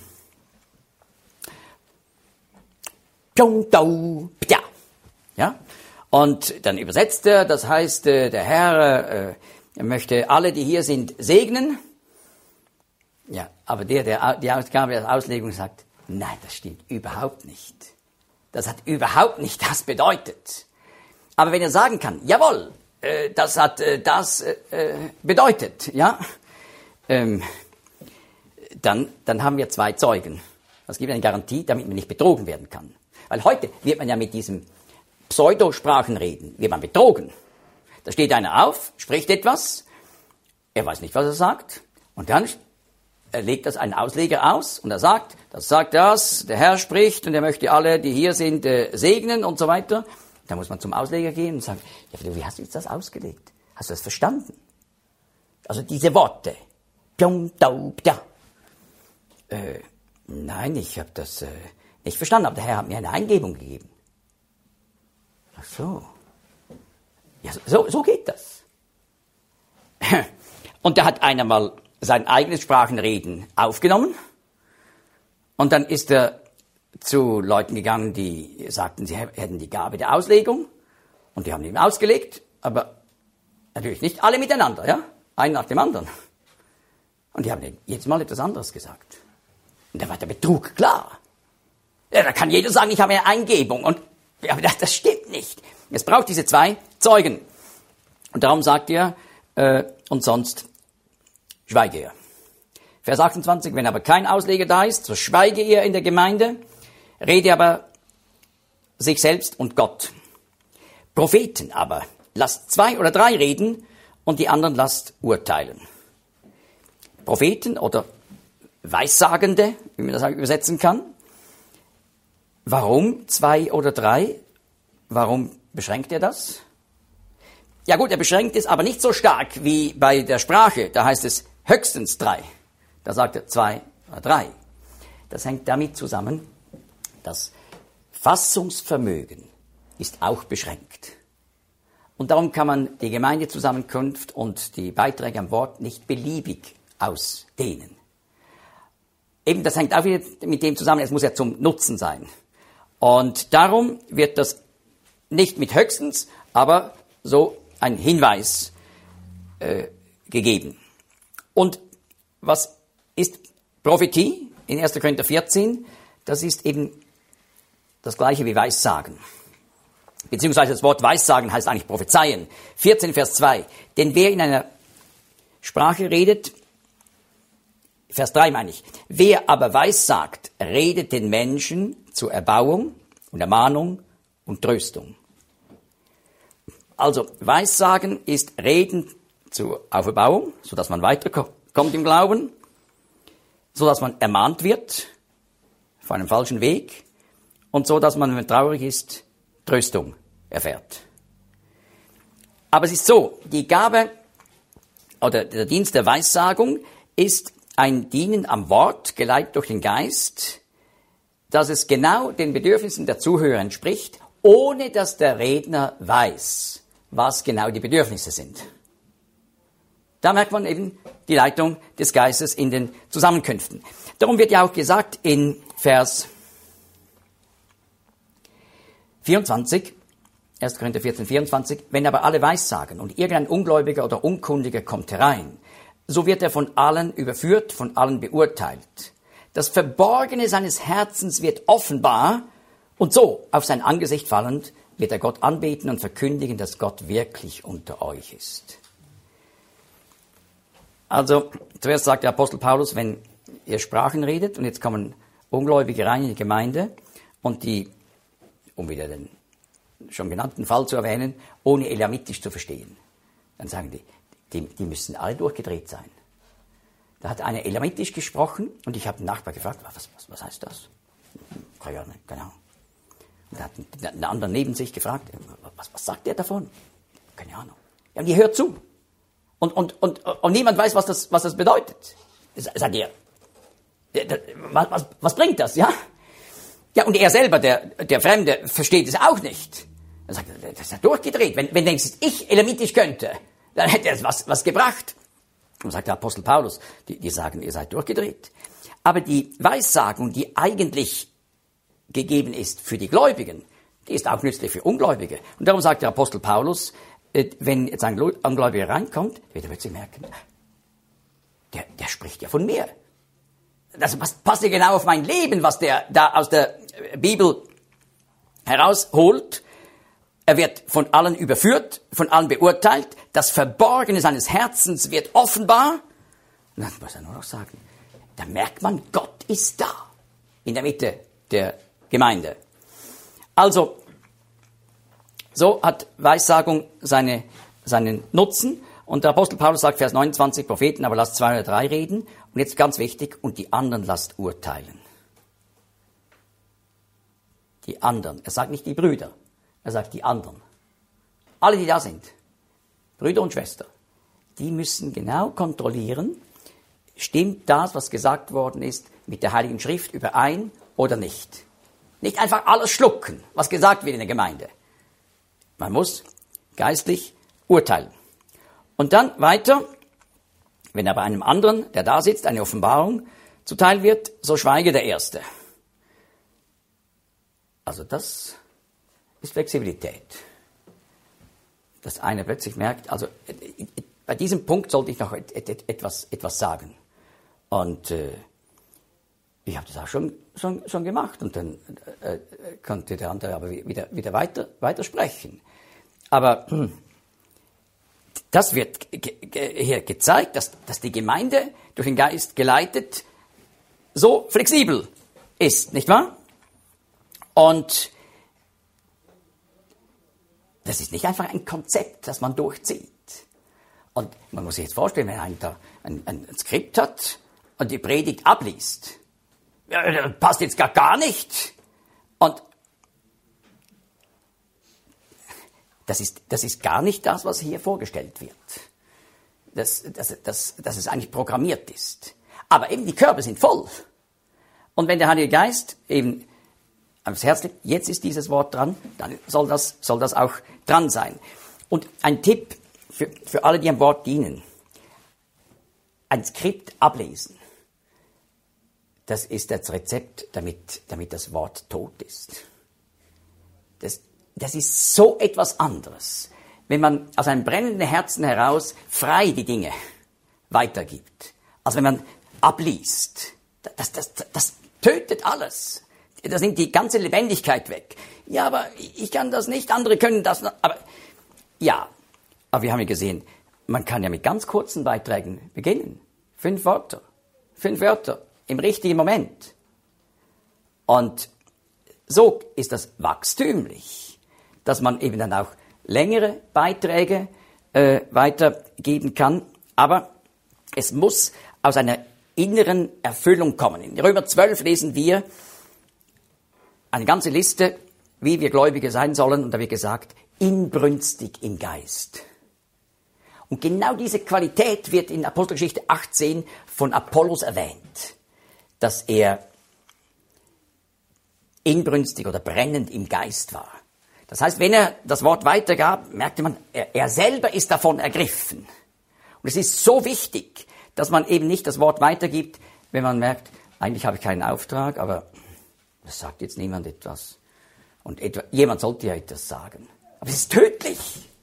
Speaker 1: ja, und dann übersetzt er, das heißt, der Herr möchte alle, die hier sind, segnen. Ja, aber der die Ausgabe der Auslegung sagt, nein, das stimmt überhaupt nicht. Das hat überhaupt nicht das bedeutet. Aber wenn er sagen kann, jawohl, das hat das bedeutet, ja, dann haben wir 2 Zeugen. Das gibt eine Garantie, damit man nicht betrogen werden kann. Weil heute wird man ja mit diesem Pseudosprachenreden, wird man betrogen. Da steht einer auf, spricht etwas, er weiß nicht, was er sagt, und dann legt das ein Ausleger aus und er sagt, der Herr spricht und er möchte alle, die hier sind, segnen und so weiter. Da muss man zum Ausleger gehen und sagen, ja, wie hast du jetzt das ausgelegt? Hast du das verstanden? Also diese Worte. Nein, ich habe das nicht verstanden, aber der Herr hat mir eine Eingebung gegeben. Ach so. Ja, so geht das. Und da hat einer mal sein eigenes Sprachenreden aufgenommen und dann ist er zu Leuten gegangen, die sagten, sie hätten die Gabe der Auslegung und die haben ihm ausgelegt, aber natürlich nicht alle miteinander, ja, einen nach dem anderen. Und die haben jedes Mal etwas anderes gesagt. Und da war der Betrug klar. Ja, da kann jeder sagen, ich habe eine Eingebung und ja, das stimmt nicht. Es braucht diese 2 Zeugen. Und darum sagt er, und sonst schweige er. Vers 28, wenn aber kein Ausleger da ist, so schweige er in der Gemeinde, rede aber sich selbst und Gott. Propheten aber, lasst 2 oder 3 reden und die anderen lasst urteilen. Propheten oder Weissagende, wie man das auch übersetzen kann. Warum 2 oder 3? Warum beschränkt er das? Ja gut, er beschränkt es aber nicht so stark wie bei der Sprache. Da heißt es höchstens 3. Da sagt er 2 oder 3. Das hängt damit zusammen, das Fassungsvermögen ist auch beschränkt. Und darum kann man die Gemeindezusammenkunft und die Beiträge am Wort nicht beliebig ausdehnen. Eben, das hängt auch wieder mit dem zusammen, es muss ja zum Nutzen sein. Und darum wird das nicht mit höchstens, aber so ein Hinweis gegeben. Und was ist Prophetie in 1. Korinther 14? Das ist eben das gleiche wie Weissagen. Beziehungsweise das Wort Weissagen heißt eigentlich prophezeien. 14 Vers 2. Denn wer in einer Sprache redet, Vers 3 meine ich, wer aber weissagt, redet den Menschen zur Erbauung und Ermahnung und Tröstung. Also Weissagen ist Reden zur Auferbauung, sodass man weiterkommt im Glauben, sodass man ermahnt wird vor einem falschen Weg und so, dass man, wenn man traurig ist, Tröstung erfährt. Aber es ist so, die Gabe oder der Dienst der Weissagung ist ein Dienen am Wort, geleitet durch den Geist, dass es genau den Bedürfnissen der Zuhörer entspricht, ohne dass der Redner weiß, was genau die Bedürfnisse sind. Da merkt man eben die Leitung des Geistes in den Zusammenkünften. Darum wird ja auch gesagt in Vers 24, 1. Korinther 14, 24, wenn aber alle Weissagen und irgendein Ungläubiger oder Unkundiger kommt herein, so wird er von allen überführt, von allen beurteilt. Das Verborgene seines Herzens wird offenbar und so, auf sein Angesicht fallend, wird er Gott anbeten und verkündigen, dass Gott wirklich unter euch ist. Also, zuerst sagt der Apostel Paulus, wenn ihr Sprachen redet und jetzt kommen Ungläubige rein in die Gemeinde und die, um wieder den schon genannten Fall zu erwähnen, ohne elamitisch zu verstehen. Dann sagen die müssen alle durchgedreht sein. Da hat einer elamitisch gesprochen und ich habe den Nachbar gefragt, was heißt das? Keine Ahnung, genau. Und da hat den anderen neben sich gefragt, was sagt der davon? Keine Ahnung. Ja, und die hört zu. Und niemand weiß, was das bedeutet. Sagt ihr, was bringt das, ja? Ja, und er selber, der Fremde, versteht es auch nicht. Er sagt, das ist ja durchgedreht. Wenn wenigstens ich elamitisch könnte, dann hätte es was gebracht. Und sagt der Apostel Paulus, die sagen, ihr seid durchgedreht. Aber die Weissagung, die eigentlich gegeben ist für die Gläubigen, die ist auch nützlich für Ungläubige. Und darum sagt der Apostel Paulus, wenn jetzt ein Ungläubiger reinkommt, wird er plötzlich merken, der spricht ja von mir. Das passt ja genau auf mein Leben, was der da aus der Bibel herausholt. Er wird von allen überführt, von allen beurteilt. Das Verborgene seines Herzens wird offenbar. Und dann muss er nur noch sagen, da merkt man, Gott ist da, in der Mitte der Gemeinde. Also, so hat Weissagung seinen Nutzen. Und der Apostel Paulus sagt, Vers 29, Propheten, aber lasst 2 oder 3 reden. Und jetzt ganz wichtig, und die anderen lasst urteilen. Die anderen. Er sagt nicht die Brüder, er sagt die anderen. Alle, die da sind, Brüder und Schwestern, die müssen genau kontrollieren, stimmt das, was gesagt worden ist, mit der Heiligen Schrift überein oder nicht. Nicht einfach alles schlucken, was gesagt wird in der Gemeinde. Man muss geistlich urteilen. Und dann weiter, wenn aber einem anderen, der da sitzt, eine Offenbarung zuteil wird, so schweige der Erste. Also das ist Flexibilität. Dass einer plötzlich merkt, also bei diesem Punkt sollte ich noch etwas sagen. Und ich habe das auch schon gemacht und dann konnte der andere aber wieder weiter sprechen. Aber das wird hier gezeigt, dass die Gemeinde durch den Geist geleitet so flexibel ist, nicht wahr? Und das ist nicht einfach ein Konzept, das man durchzieht. Und man muss sich jetzt vorstellen, wenn einer da ein Skript hat und die Predigt abliest, ja, das passt jetzt gar nicht. Und das ist gar nicht das, was hier vorgestellt wird. Dass es eigentlich programmiert ist. Aber eben die Körbe sind voll. Und wenn der Heilige Geist eben ans Herz legt, jetzt ist dieses Wort dran, dann soll das auch dran sein. Und ein Tipp für alle, die am Wort dienen. Ein Skript ablesen. Das ist das Rezept, damit das Wort tot ist. Das ist so etwas anderes, wenn man aus einem brennenden Herzen heraus frei die Dinge weitergibt, als wenn man abliest. Das tötet alles. Das nimmt die ganze Lebendigkeit weg. Ja, aber ich kann das nicht, andere können das. Aber wir haben ja gesehen, man kann ja mit ganz kurzen Beiträgen beginnen. 5 Wörter im richtigen Moment. Und so ist das wachstümlich, dass man eben dann auch längere Beiträge weitergeben kann. Aber es muss aus einer inneren Erfüllung kommen. In Römer 12 lesen wir eine ganze Liste, wie wir Gläubige sein sollen. Und da wird gesagt, inbrünstig im Geist. Und genau diese Qualität wird in Apostelgeschichte 18 von Apollos erwähnt, dass er inbrünstig oder brennend im Geist war. Das heißt, wenn er das Wort weitergab, merkte man, er selber ist davon ergriffen. Und es ist so wichtig, dass man eben nicht das Wort weitergibt, wenn man merkt, eigentlich habe ich keinen Auftrag, aber das sagt jetzt niemand etwas. Und jemand sollte ja etwas sagen. Aber es ist tödlich.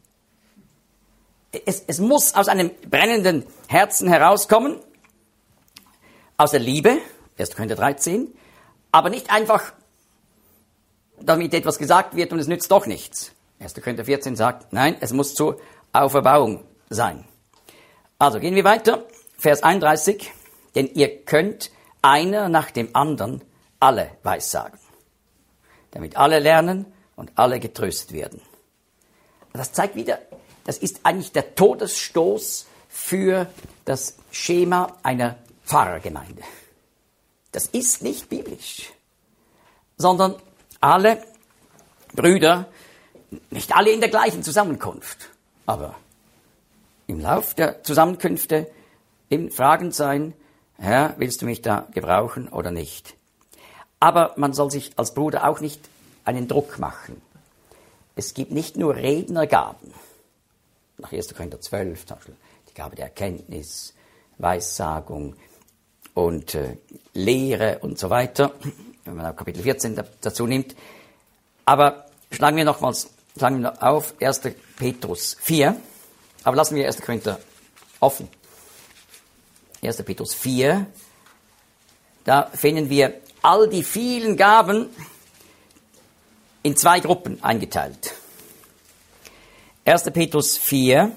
Speaker 1: Es muss aus einem brennenden Herzen herauskommen, aus der Liebe, 1. Korinther 13, aber nicht einfach, damit etwas gesagt wird und es nützt doch nichts. 1. Korinther 14 sagt, nein, es muss zur Auferbauung sein. Also gehen wir weiter, Vers 31, denn ihr könnt einer nach dem anderen alle weissagen, damit alle lernen und alle getröstet werden. Das zeigt wieder, das ist eigentlich der Todesstoß für das Schema einer Pfarrergemeinde. Das ist nicht biblisch, sondern alle Brüder, nicht alle in der gleichen Zusammenkunft, aber im Lauf der Zusammenkünfte im Fragen sein, Herr, willst du mich da gebrauchen oder nicht? Aber man soll sich als Bruder auch nicht einen Druck machen. Es gibt nicht nur Rednergaben, nach 1. Korinther 12 zum Beispiel, die Gabe der Erkenntnis, Weissagung und Lehre und so weiter, wenn man auch Kapitel 14 dazu nimmt. Aber schlagen wir noch auf 1. Petrus 4, aber lassen wir 1. Korinther offen. 1. Petrus 4, da finden wir all die vielen Gaben in zwei Gruppen eingeteilt. 1. Petrus 4,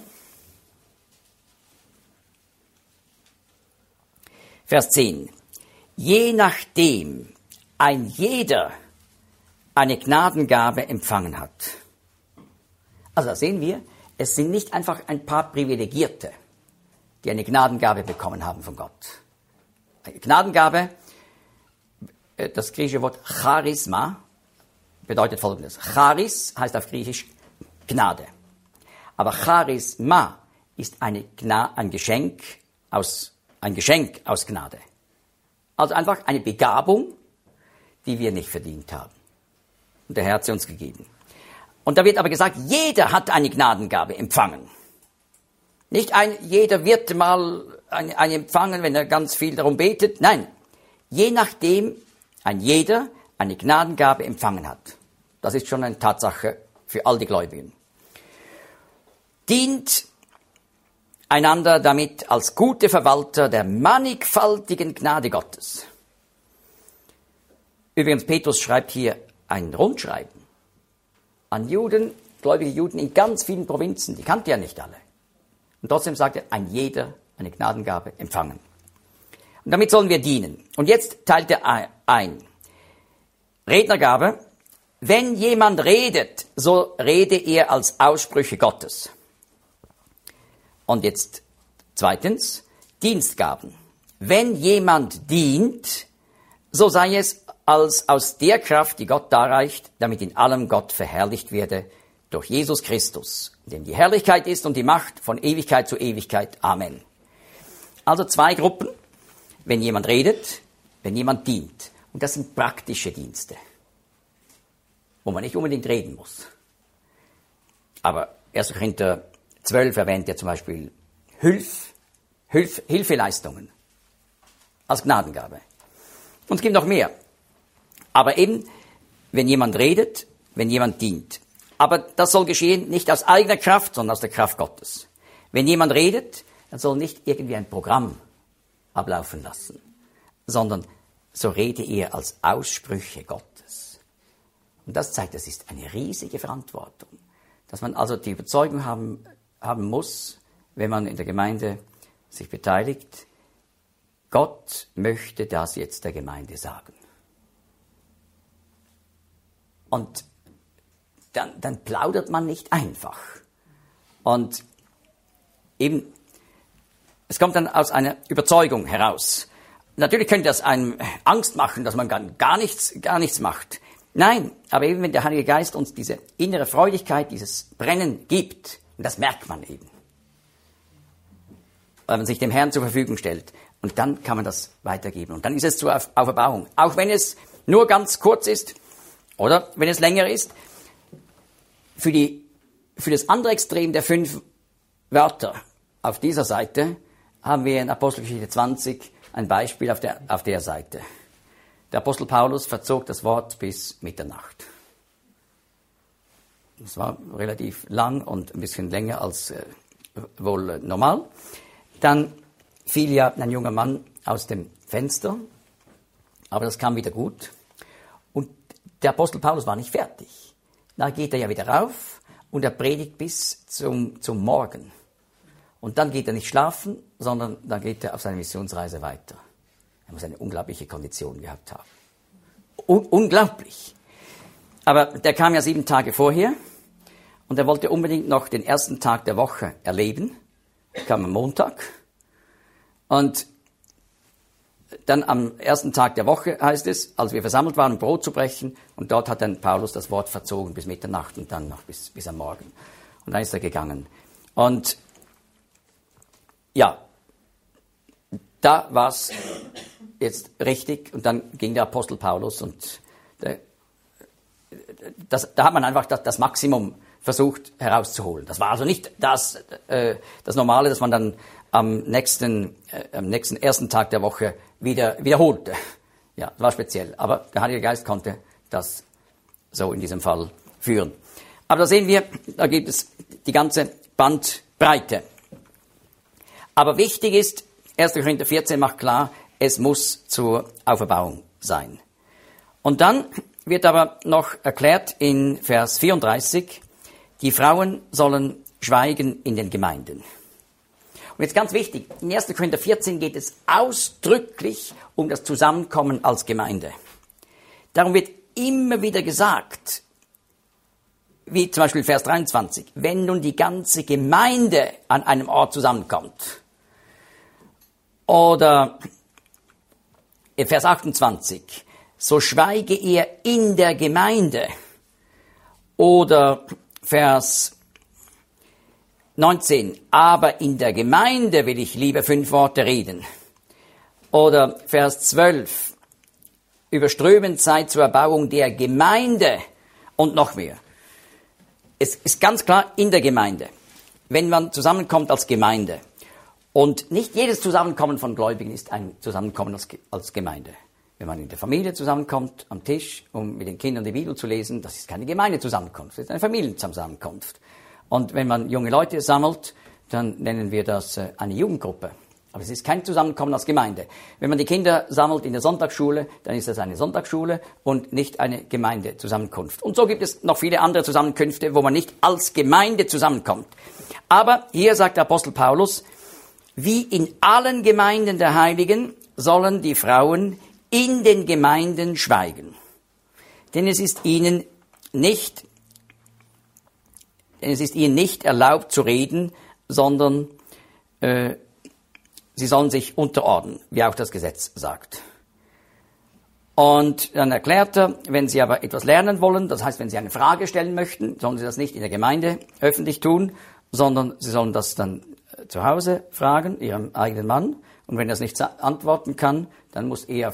Speaker 1: Vers 10. Je nachdem ein jeder eine Gnadengabe empfangen hat. Also da sehen wir, es sind nicht einfach ein paar Privilegierte, die eine Gnadengabe bekommen haben von Gott. Eine Gnadengabe, das griechische Wort Charisma, bedeutet Folgendes. Charis heißt auf Griechisch Gnade. Aber Charisma ist ein Geschenk aus Gnade. Also einfach eine Begabung, die wir nicht verdient haben. Und der Herr hat sie uns gegeben. Und da wird aber gesagt, jeder hat eine Gnadengabe empfangen. Nicht jeder wird mal eine empfangen, wenn er ganz viel darum betet. Nein, je nachdem ein jeder eine Gnadengabe empfangen hat. Das ist schon eine Tatsache für all die Gläubigen. Dient einander damit als gute Verwalter der mannigfaltigen Gnade Gottes. Übrigens, Petrus schreibt hier ein Rundschreiben an Juden, gläubige Juden in ganz vielen Provinzen, die kannte er nicht alle. Und trotzdem sagt er, ein jeder eine Gnadengabe empfangen. Und damit sollen wir dienen. Und jetzt teilt er ein. Rednergabe. Wenn jemand redet, so rede er als Aussprüche Gottes. Und jetzt zweitens, Dienstgaben. Wenn jemand dient, so sei es als aus der Kraft, die Gott darreicht, damit in allem Gott verherrlicht werde, durch Jesus Christus, dem die Herrlichkeit ist und die Macht von Ewigkeit zu Ewigkeit. Amen. Also zwei Gruppen, wenn jemand redet, wenn jemand dient. Und das sind praktische Dienste, wo man nicht unbedingt reden muss. Aber 1. Korinther 12 erwähnt ja zum Beispiel Hilfeleistungen als Gnadengabe. Und es gibt noch mehr. Aber eben, wenn jemand redet, wenn jemand dient. Aber das soll geschehen nicht aus eigener Kraft, sondern aus der Kraft Gottes. Wenn jemand redet, dann soll nicht irgendwie ein Programm ablaufen lassen, sondern so rede er als Aussprüche Gottes. Und das zeigt, das ist eine riesige Verantwortung. Dass man also die Überzeugung haben muss, wenn man in der Gemeinde sich beteiligt, Gott möchte das jetzt der Gemeinde sagen. Und dann plaudert man nicht einfach. Und eben, es kommt dann aus einer Überzeugung heraus. Natürlich könnte das einem Angst machen, dass man gar nichts macht. Nein, aber eben wenn der Heilige Geist uns diese innere Freudigkeit, dieses Brennen gibt, und das merkt man eben, weil man sich dem Herrn zur Verfügung stellt, und dann kann man das weitergeben. Und dann ist es zur Auferbauung. Auch wenn es nur ganz kurz ist, oder wenn es länger ist, für das andere Extrem der 5 Wörter auf dieser Seite haben wir in Apostelgeschichte 20 ein Beispiel auf der Seite. Der Apostel Paulus verzog das Wort bis Mitternacht. Das war relativ lang und ein bisschen länger als wohl normal. Dann fiel ja ein junger Mann aus dem Fenster, aber das kam wieder gut. Und der Apostel Paulus war nicht fertig. Da geht er ja wieder rauf und er predigt bis zum Morgen. Und dann geht er nicht schlafen, sondern dann geht er auf seine Missionsreise weiter. Er muss eine unglaubliche Kondition gehabt haben. Unglaublich. Aber der kam ja 7 Tage vorher und er wollte unbedingt noch den ersten Tag der Woche erleben. Er kam am Montag. Und dann am ersten Tag der Woche heißt es, als wir versammelt waren, um Brot zu brechen, und dort hat dann Paulus das Wort verzogen bis Mitternacht und dann noch bis am Morgen. Und dann ist er gegangen. Und ja, da war es jetzt richtig, und dann ging der Apostel Paulus und da hat man einfach das Maximum versucht herauszuholen. Das war also nicht das Normale, dass man dann am nächsten ersten Tag der Woche wiederholte. Ja, das war speziell. Aber der Heilige Geist konnte das so in diesem Fall führen. Aber da sehen wir, da gibt es die ganze Bandbreite. Aber wichtig ist, 1. Korinther 14 macht klar, es muss zur Auferbauung sein. Und dann wird aber noch erklärt in Vers 34, die Frauen sollen schweigen in den Gemeinden. Und jetzt ganz wichtig, in 1. Korinther 14 geht es ausdrücklich um das Zusammenkommen als Gemeinde. Darum wird immer wieder gesagt, wie zum Beispiel Vers 23, wenn nun die ganze Gemeinde an einem Ort zusammenkommt. Oder Vers 28, so schweige er in der Gemeinde. Oder Vers 19, aber in der Gemeinde will ich lieber 5 Worte reden. Oder Vers 12, überströmend sei zur Erbauung der Gemeinde und noch mehr. Es ist ganz klar in der Gemeinde, wenn man zusammenkommt als Gemeinde. Und nicht jedes Zusammenkommen von Gläubigen ist ein Zusammenkommen als Gemeinde. Wenn man in der Familie zusammenkommt, am Tisch, um mit den Kindern die Bibel zu lesen, das ist keine Gemeindezusammenkunft, das ist eine Familienzusammenkunft. Und wenn man junge Leute sammelt, dann nennen wir das eine Jugendgruppe. Aber es ist kein Zusammenkommen als Gemeinde. Wenn man die Kinder sammelt in der Sonntagsschule, dann ist das eine Sonntagsschule und nicht eine Gemeindezusammenkunft. Und so gibt es noch viele andere Zusammenkünfte, wo man nicht als Gemeinde zusammenkommt. Aber hier sagt der Apostel Paulus, wie in allen Gemeinden der Heiligen sollen die Frauen in den Gemeinden schweigen. Denn es ist ihnen nicht erlaubt zu reden, sondern sie sollen sich unterordnen, wie auch das Gesetz sagt. Und dann erklärt er, wenn sie aber etwas lernen wollen, das heißt, wenn sie eine Frage stellen möchten, sollen sie das nicht in der Gemeinde öffentlich tun, sondern sie sollen das dann zu Hause fragen, ihrem eigenen Mann. Und wenn er es nicht antworten kann, dann muss er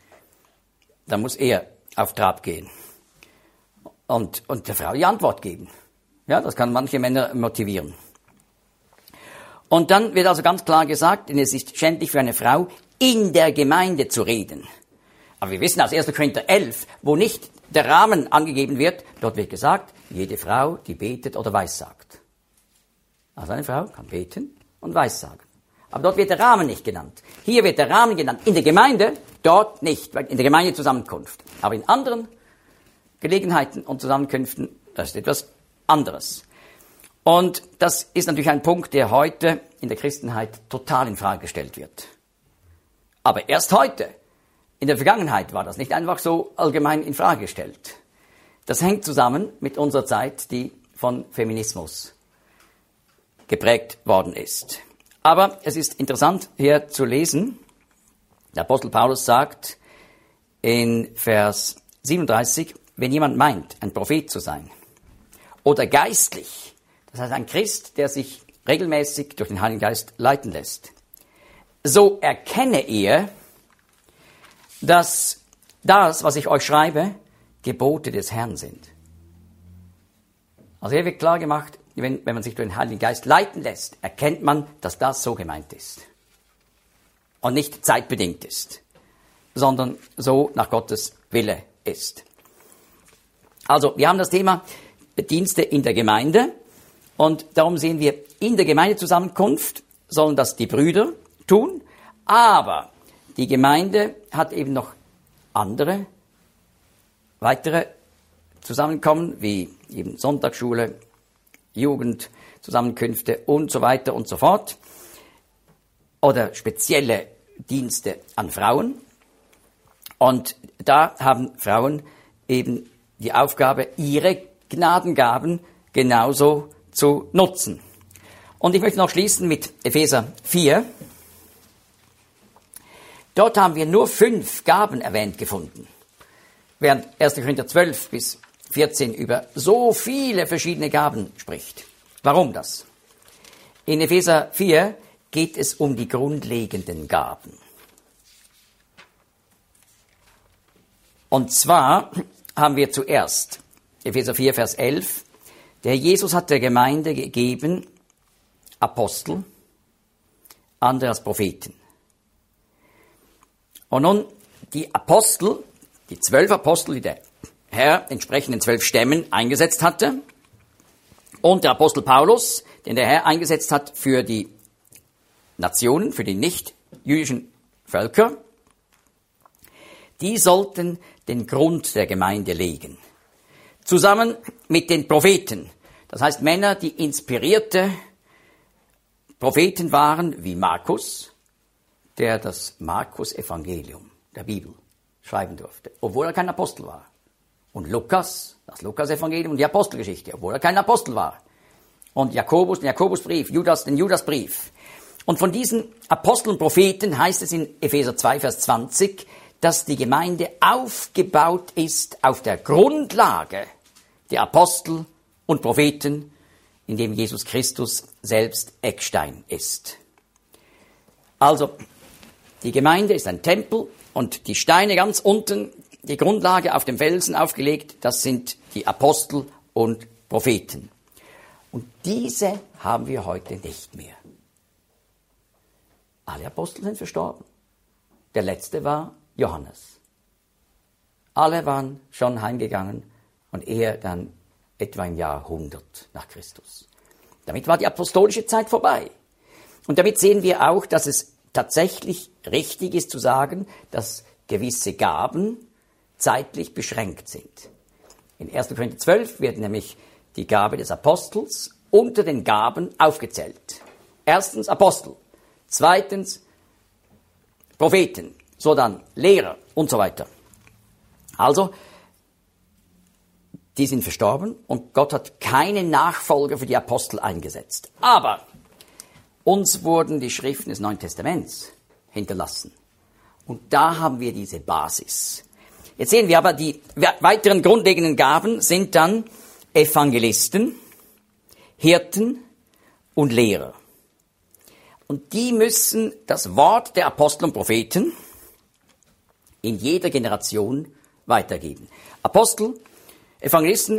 Speaker 1: auf Trab gehen und der Frau die Antwort geben. Ja, das kann manche Männer motivieren. Und dann wird also ganz klar gesagt, denn es ist schändlich für eine Frau, in der Gemeinde zu reden. Aber wir wissen aus 1. Korinther 11, wo nicht der Rahmen angegeben wird, dort wird gesagt, jede Frau, die betet oder weissagt. Also eine Frau kann beten und weissagen. Aber dort wird der Rahmen nicht genannt. Hier wird der Rahmen genannt. In der Gemeinde, dort nicht, weil in der Gemeindezusammenkunft. Aber in anderen Gelegenheiten und Zusammenkünften, das ist etwas anderes. Und das ist natürlich ein Punkt, der heute in der Christenheit total in Frage gestellt wird. Aber erst heute. In der Vergangenheit war das nicht einfach so allgemein in Frage gestellt. Das hängt zusammen mit unserer Zeit, die von Feminismus geprägt worden ist. Aber es ist interessant hier zu lesen, der Apostel Paulus sagt in Vers 37, wenn jemand meint, ein Prophet zu sein oder geistlich, das heißt ein Christ, der sich regelmäßig durch den Heiligen Geist leiten lässt, so erkenne er, dass das, was ich euch schreibe, Gebote des Herrn sind. Also hier wird klar gemacht, wenn man sich durch den Heiligen Geist leiten lässt, erkennt man, dass das so gemeint ist. Und nicht zeitbedingt ist, sondern so nach Gottes Wille ist. Also, wir haben das Thema Dienste in der Gemeinde und darum sehen wir, in der Gemeindezusammenkunft sollen das die Brüder tun, aber die Gemeinde hat eben noch andere, weitere Zusammenkommen, wie eben Sonntagsschule, Jugendzusammenkünfte und so weiter und so fort. Oder spezielle Dienste an Frauen. Und da haben Frauen eben die Aufgabe, ihre Gnadengaben genauso zu nutzen. Und ich möchte noch schließen mit Epheser 4. Dort haben wir nur 5 Gaben erwähnt gefunden, während 1. Korinther 12 bis 14 über so viele verschiedene Gaben spricht. Warum das? In Epheser 4 geht es um die grundlegenden Gaben. Und zwar haben wir zuerst, Epheser 4, Vers 11, der Jesus hat der Gemeinde gegeben, Apostel, andere als Propheten. Und nun die Apostel, die 12 Apostel, die der Herr entsprechend in 12 Stämmen eingesetzt hatte, und der Apostel Paulus, den der Herr eingesetzt hat für die Nationen, für die nicht-jüdischen Völker, die sollten den Grund der Gemeinde legen. Zusammen mit den Propheten, das heißt Männer, die inspirierte Propheten waren, wie Markus, der das Markus-Evangelium der Bibel schreiben durfte, obwohl er kein Apostel war. Und Lukas, das Lukas-Evangelium und die Apostelgeschichte, obwohl er kein Apostel war. Und Jakobus, den Jakobusbrief, Judas, den Judasbrief. Und von diesen Aposteln und Propheten heißt es in Epheser 2, Vers 20, dass die Gemeinde aufgebaut ist auf der Grundlage der Apostel und Propheten, in dem Jesus Christus selbst Eckstein ist. Also, die Gemeinde ist ein Tempel und die Steine ganz unten, die Grundlage auf dem Felsen aufgelegt, das sind die Apostel und Propheten. Und diese haben wir heute nicht mehr. Alle Apostel sind verstorben. Der letzte war Johannes. Alle waren schon heimgegangen und er dann etwa im Jahr 100 nach Christus. Damit war die apostolische Zeit vorbei. Und damit sehen wir auch, dass es tatsächlich richtig ist zu sagen, dass gewisse Gaben zeitlich beschränkt sind. In 1. Korinther 12 wird nämlich die Gabe des Apostels unter den Gaben aufgezählt. Erstens Apostel, zweitens Propheten, so dann Lehrer und so weiter. Also, die sind verstorben und Gott hat keine Nachfolger für die Apostel eingesetzt. Aber uns wurden die Schriften des Neuen Testaments hinterlassen. Und da haben wir diese Basis. Jetzt sehen wir aber, die weiteren grundlegenden Gaben sind dann Evangelisten, Hirten und Lehrer. Und die müssen das Wort der Apostel und Propheten in jeder Generation weitergeben. Apostel, Evangelisten,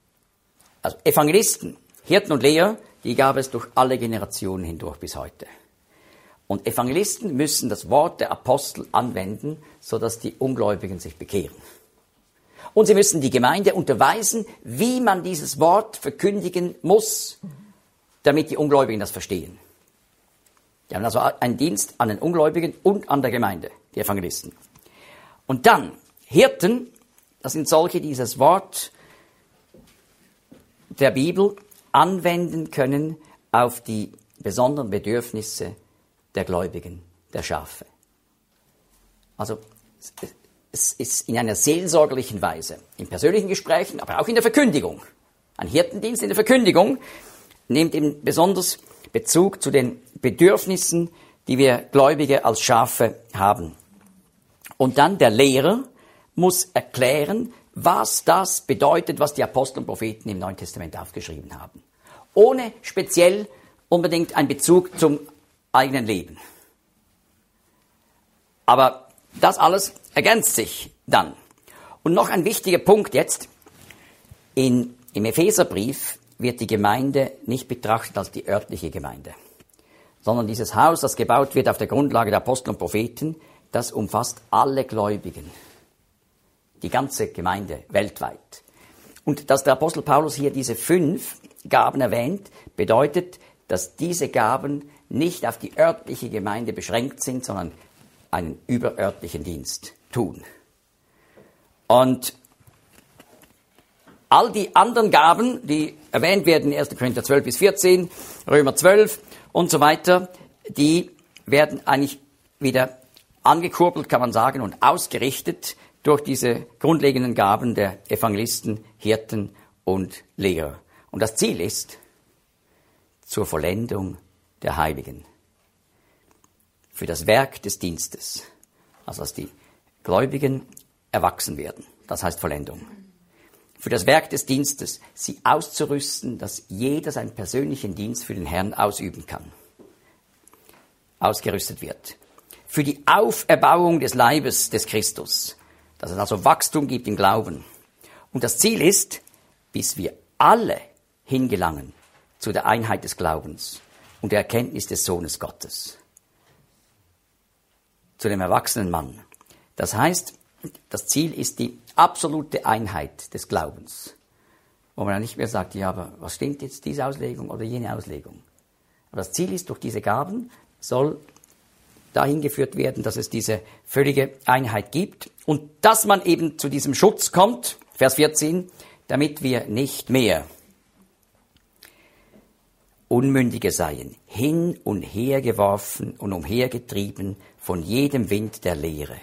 Speaker 1: Hirten und Lehrer, die gab es durch alle Generationen hindurch bis heute. Und Evangelisten müssen das Wort der Apostel anwenden, sodass die Ungläubigen sich bekehren. Und sie müssen die Gemeinde unterweisen, wie man dieses Wort verkündigen muss, damit die Ungläubigen das verstehen. Die haben also einen Dienst an den Ungläubigen und an der Gemeinde, die Evangelisten. Und dann Hirten, das sind solche, die dieses Wort der Bibel anwenden können auf die besonderen Bedürfnisse der Gläubigen, der Schafe. Also es ist in einer seelsorgerlichen Weise, in persönlichen Gesprächen, aber auch in der Verkündigung. Ein Hirtendienst in der Verkündigung nimmt eben besonders Bezug zu den Bedürfnissen, die wir Gläubige als Schafe haben. Und dann der Lehrer muss erklären, was das bedeutet, was die Apostel und Propheten im Neuen Testament aufgeschrieben haben. Ohne speziell unbedingt einen Bezug zum eigenen Leben. Aber das alles ergänzt sich dann. Und noch ein wichtiger Punkt jetzt. Im Epheserbrief wird die Gemeinde nicht betrachtet als die örtliche Gemeinde, sondern dieses Haus, das gebaut wird auf der Grundlage der Apostel und Propheten, das umfasst alle Gläubigen, die ganze Gemeinde weltweit. Und dass der Apostel Paulus hier diese 5 Gaben erwähnt, bedeutet, dass diese Gaben nicht auf die örtliche Gemeinde beschränkt sind, sondern einen überörtlichen Dienst tun. Und all die anderen Gaben, die erwähnt werden, 1. Korinther 12 bis 14, Römer 12 und so weiter, die werden eigentlich wieder angekurbelt, kann man sagen, und ausgerichtet durch diese grundlegenden Gaben der Evangelisten, Hirten und Lehrer. Und das Ziel ist zur Vollendung der Heiligen, für das Werk des Dienstes, also dass die Gläubigen erwachsen werden, das heißt Vollendung. Für das Werk des Dienstes, sie auszurüsten, dass jeder seinen persönlichen Dienst für den Herrn ausüben kann, ausgerüstet wird. Für die Auferbauung des Leibes des Christus, dass es also Wachstum gibt im Glauben. Und das Ziel ist, bis wir alle hingelangen zu der Einheit des Glaubens und der Erkenntnis des Sohnes Gottes, zu dem erwachsenen Mann. Das heißt, das Ziel ist die absolute Einheit des Glaubens, wo man dann nicht mehr sagt, ja, aber was stimmt jetzt, diese Auslegung oder jene Auslegung? Aber das Ziel ist, durch diese Gaben soll dahin geführt werden, dass es diese völlige Einheit gibt und dass man eben zu diesem Schutz kommt, Vers 14, damit wir nicht mehr Unmündige seien, hin und her geworfen und umhergetrieben von jedem Wind der Lehre.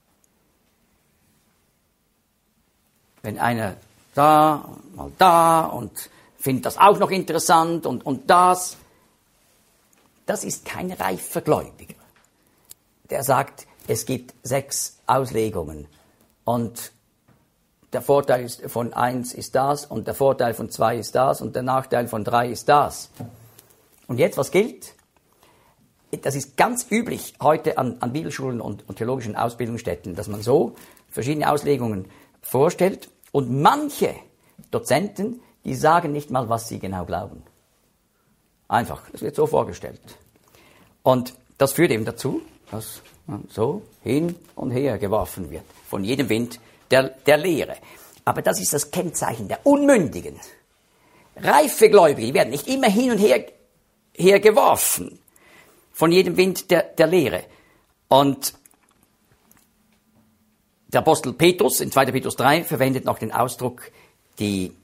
Speaker 1: Wenn einer mal da und findet das auch noch interessant und das ist kein reifer Gläubiger. Der sagt, es gibt 6 Auslegungen und der Vorteil von 1 ist das und der Vorteil von 2 ist das und der Nachteil von 3 ist das. Und jetzt, was gilt? Das ist ganz üblich heute an Bibelschulen und theologischen Ausbildungsstätten, dass man so verschiedene Auslegungen vorstellt. Und manche Dozenten, die sagen nicht mal, was sie genau glauben. Einfach, das wird so vorgestellt. Und das führt eben dazu, dass man so hin und her geworfen wird von jedem Wind der Lehre. Aber das ist das Kennzeichen der Unmündigen. Reife Gläubige, die werden nicht immer hin und her geworfen von jedem Wind der Lehre. Und der Apostel Petrus in 2. Petrus 3 verwendet noch den Ausdruck die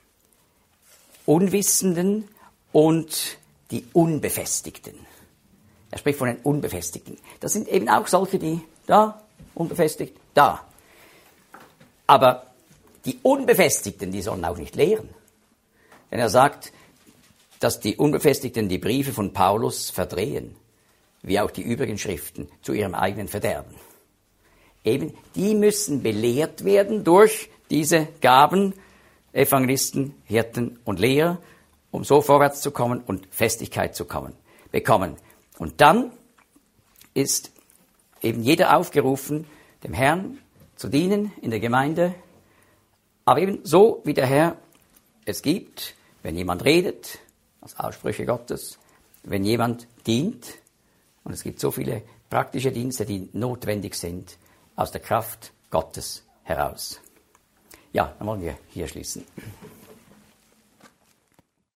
Speaker 1: Unwissenden und die Unbefestigten. Er spricht von den Unbefestigten. Das sind eben auch solche, die da, unbefestigt, da. Aber die Unbefestigten, die sollen auch nicht lehren. Denn er sagt, dass die Unbefestigten die Briefe von Paulus verdrehen, wie auch die übrigen Schriften, zu ihrem eigenen Verderben. Eben, die müssen belehrt werden durch diese Gaben, Evangelisten, Hirten und Lehrer, um so vorwärts zu kommen und Festigkeit zu bekommen. Und dann ist eben jeder aufgerufen, dem Herrn zu dienen in der Gemeinde, aber eben so, wie der Herr es gibt, wenn jemand redet, als Aussprüche Gottes, wenn jemand dient, und es gibt so viele praktische Dienste, die notwendig sind, aus der Kraft Gottes heraus. Ja, dann wollen wir hier schließen.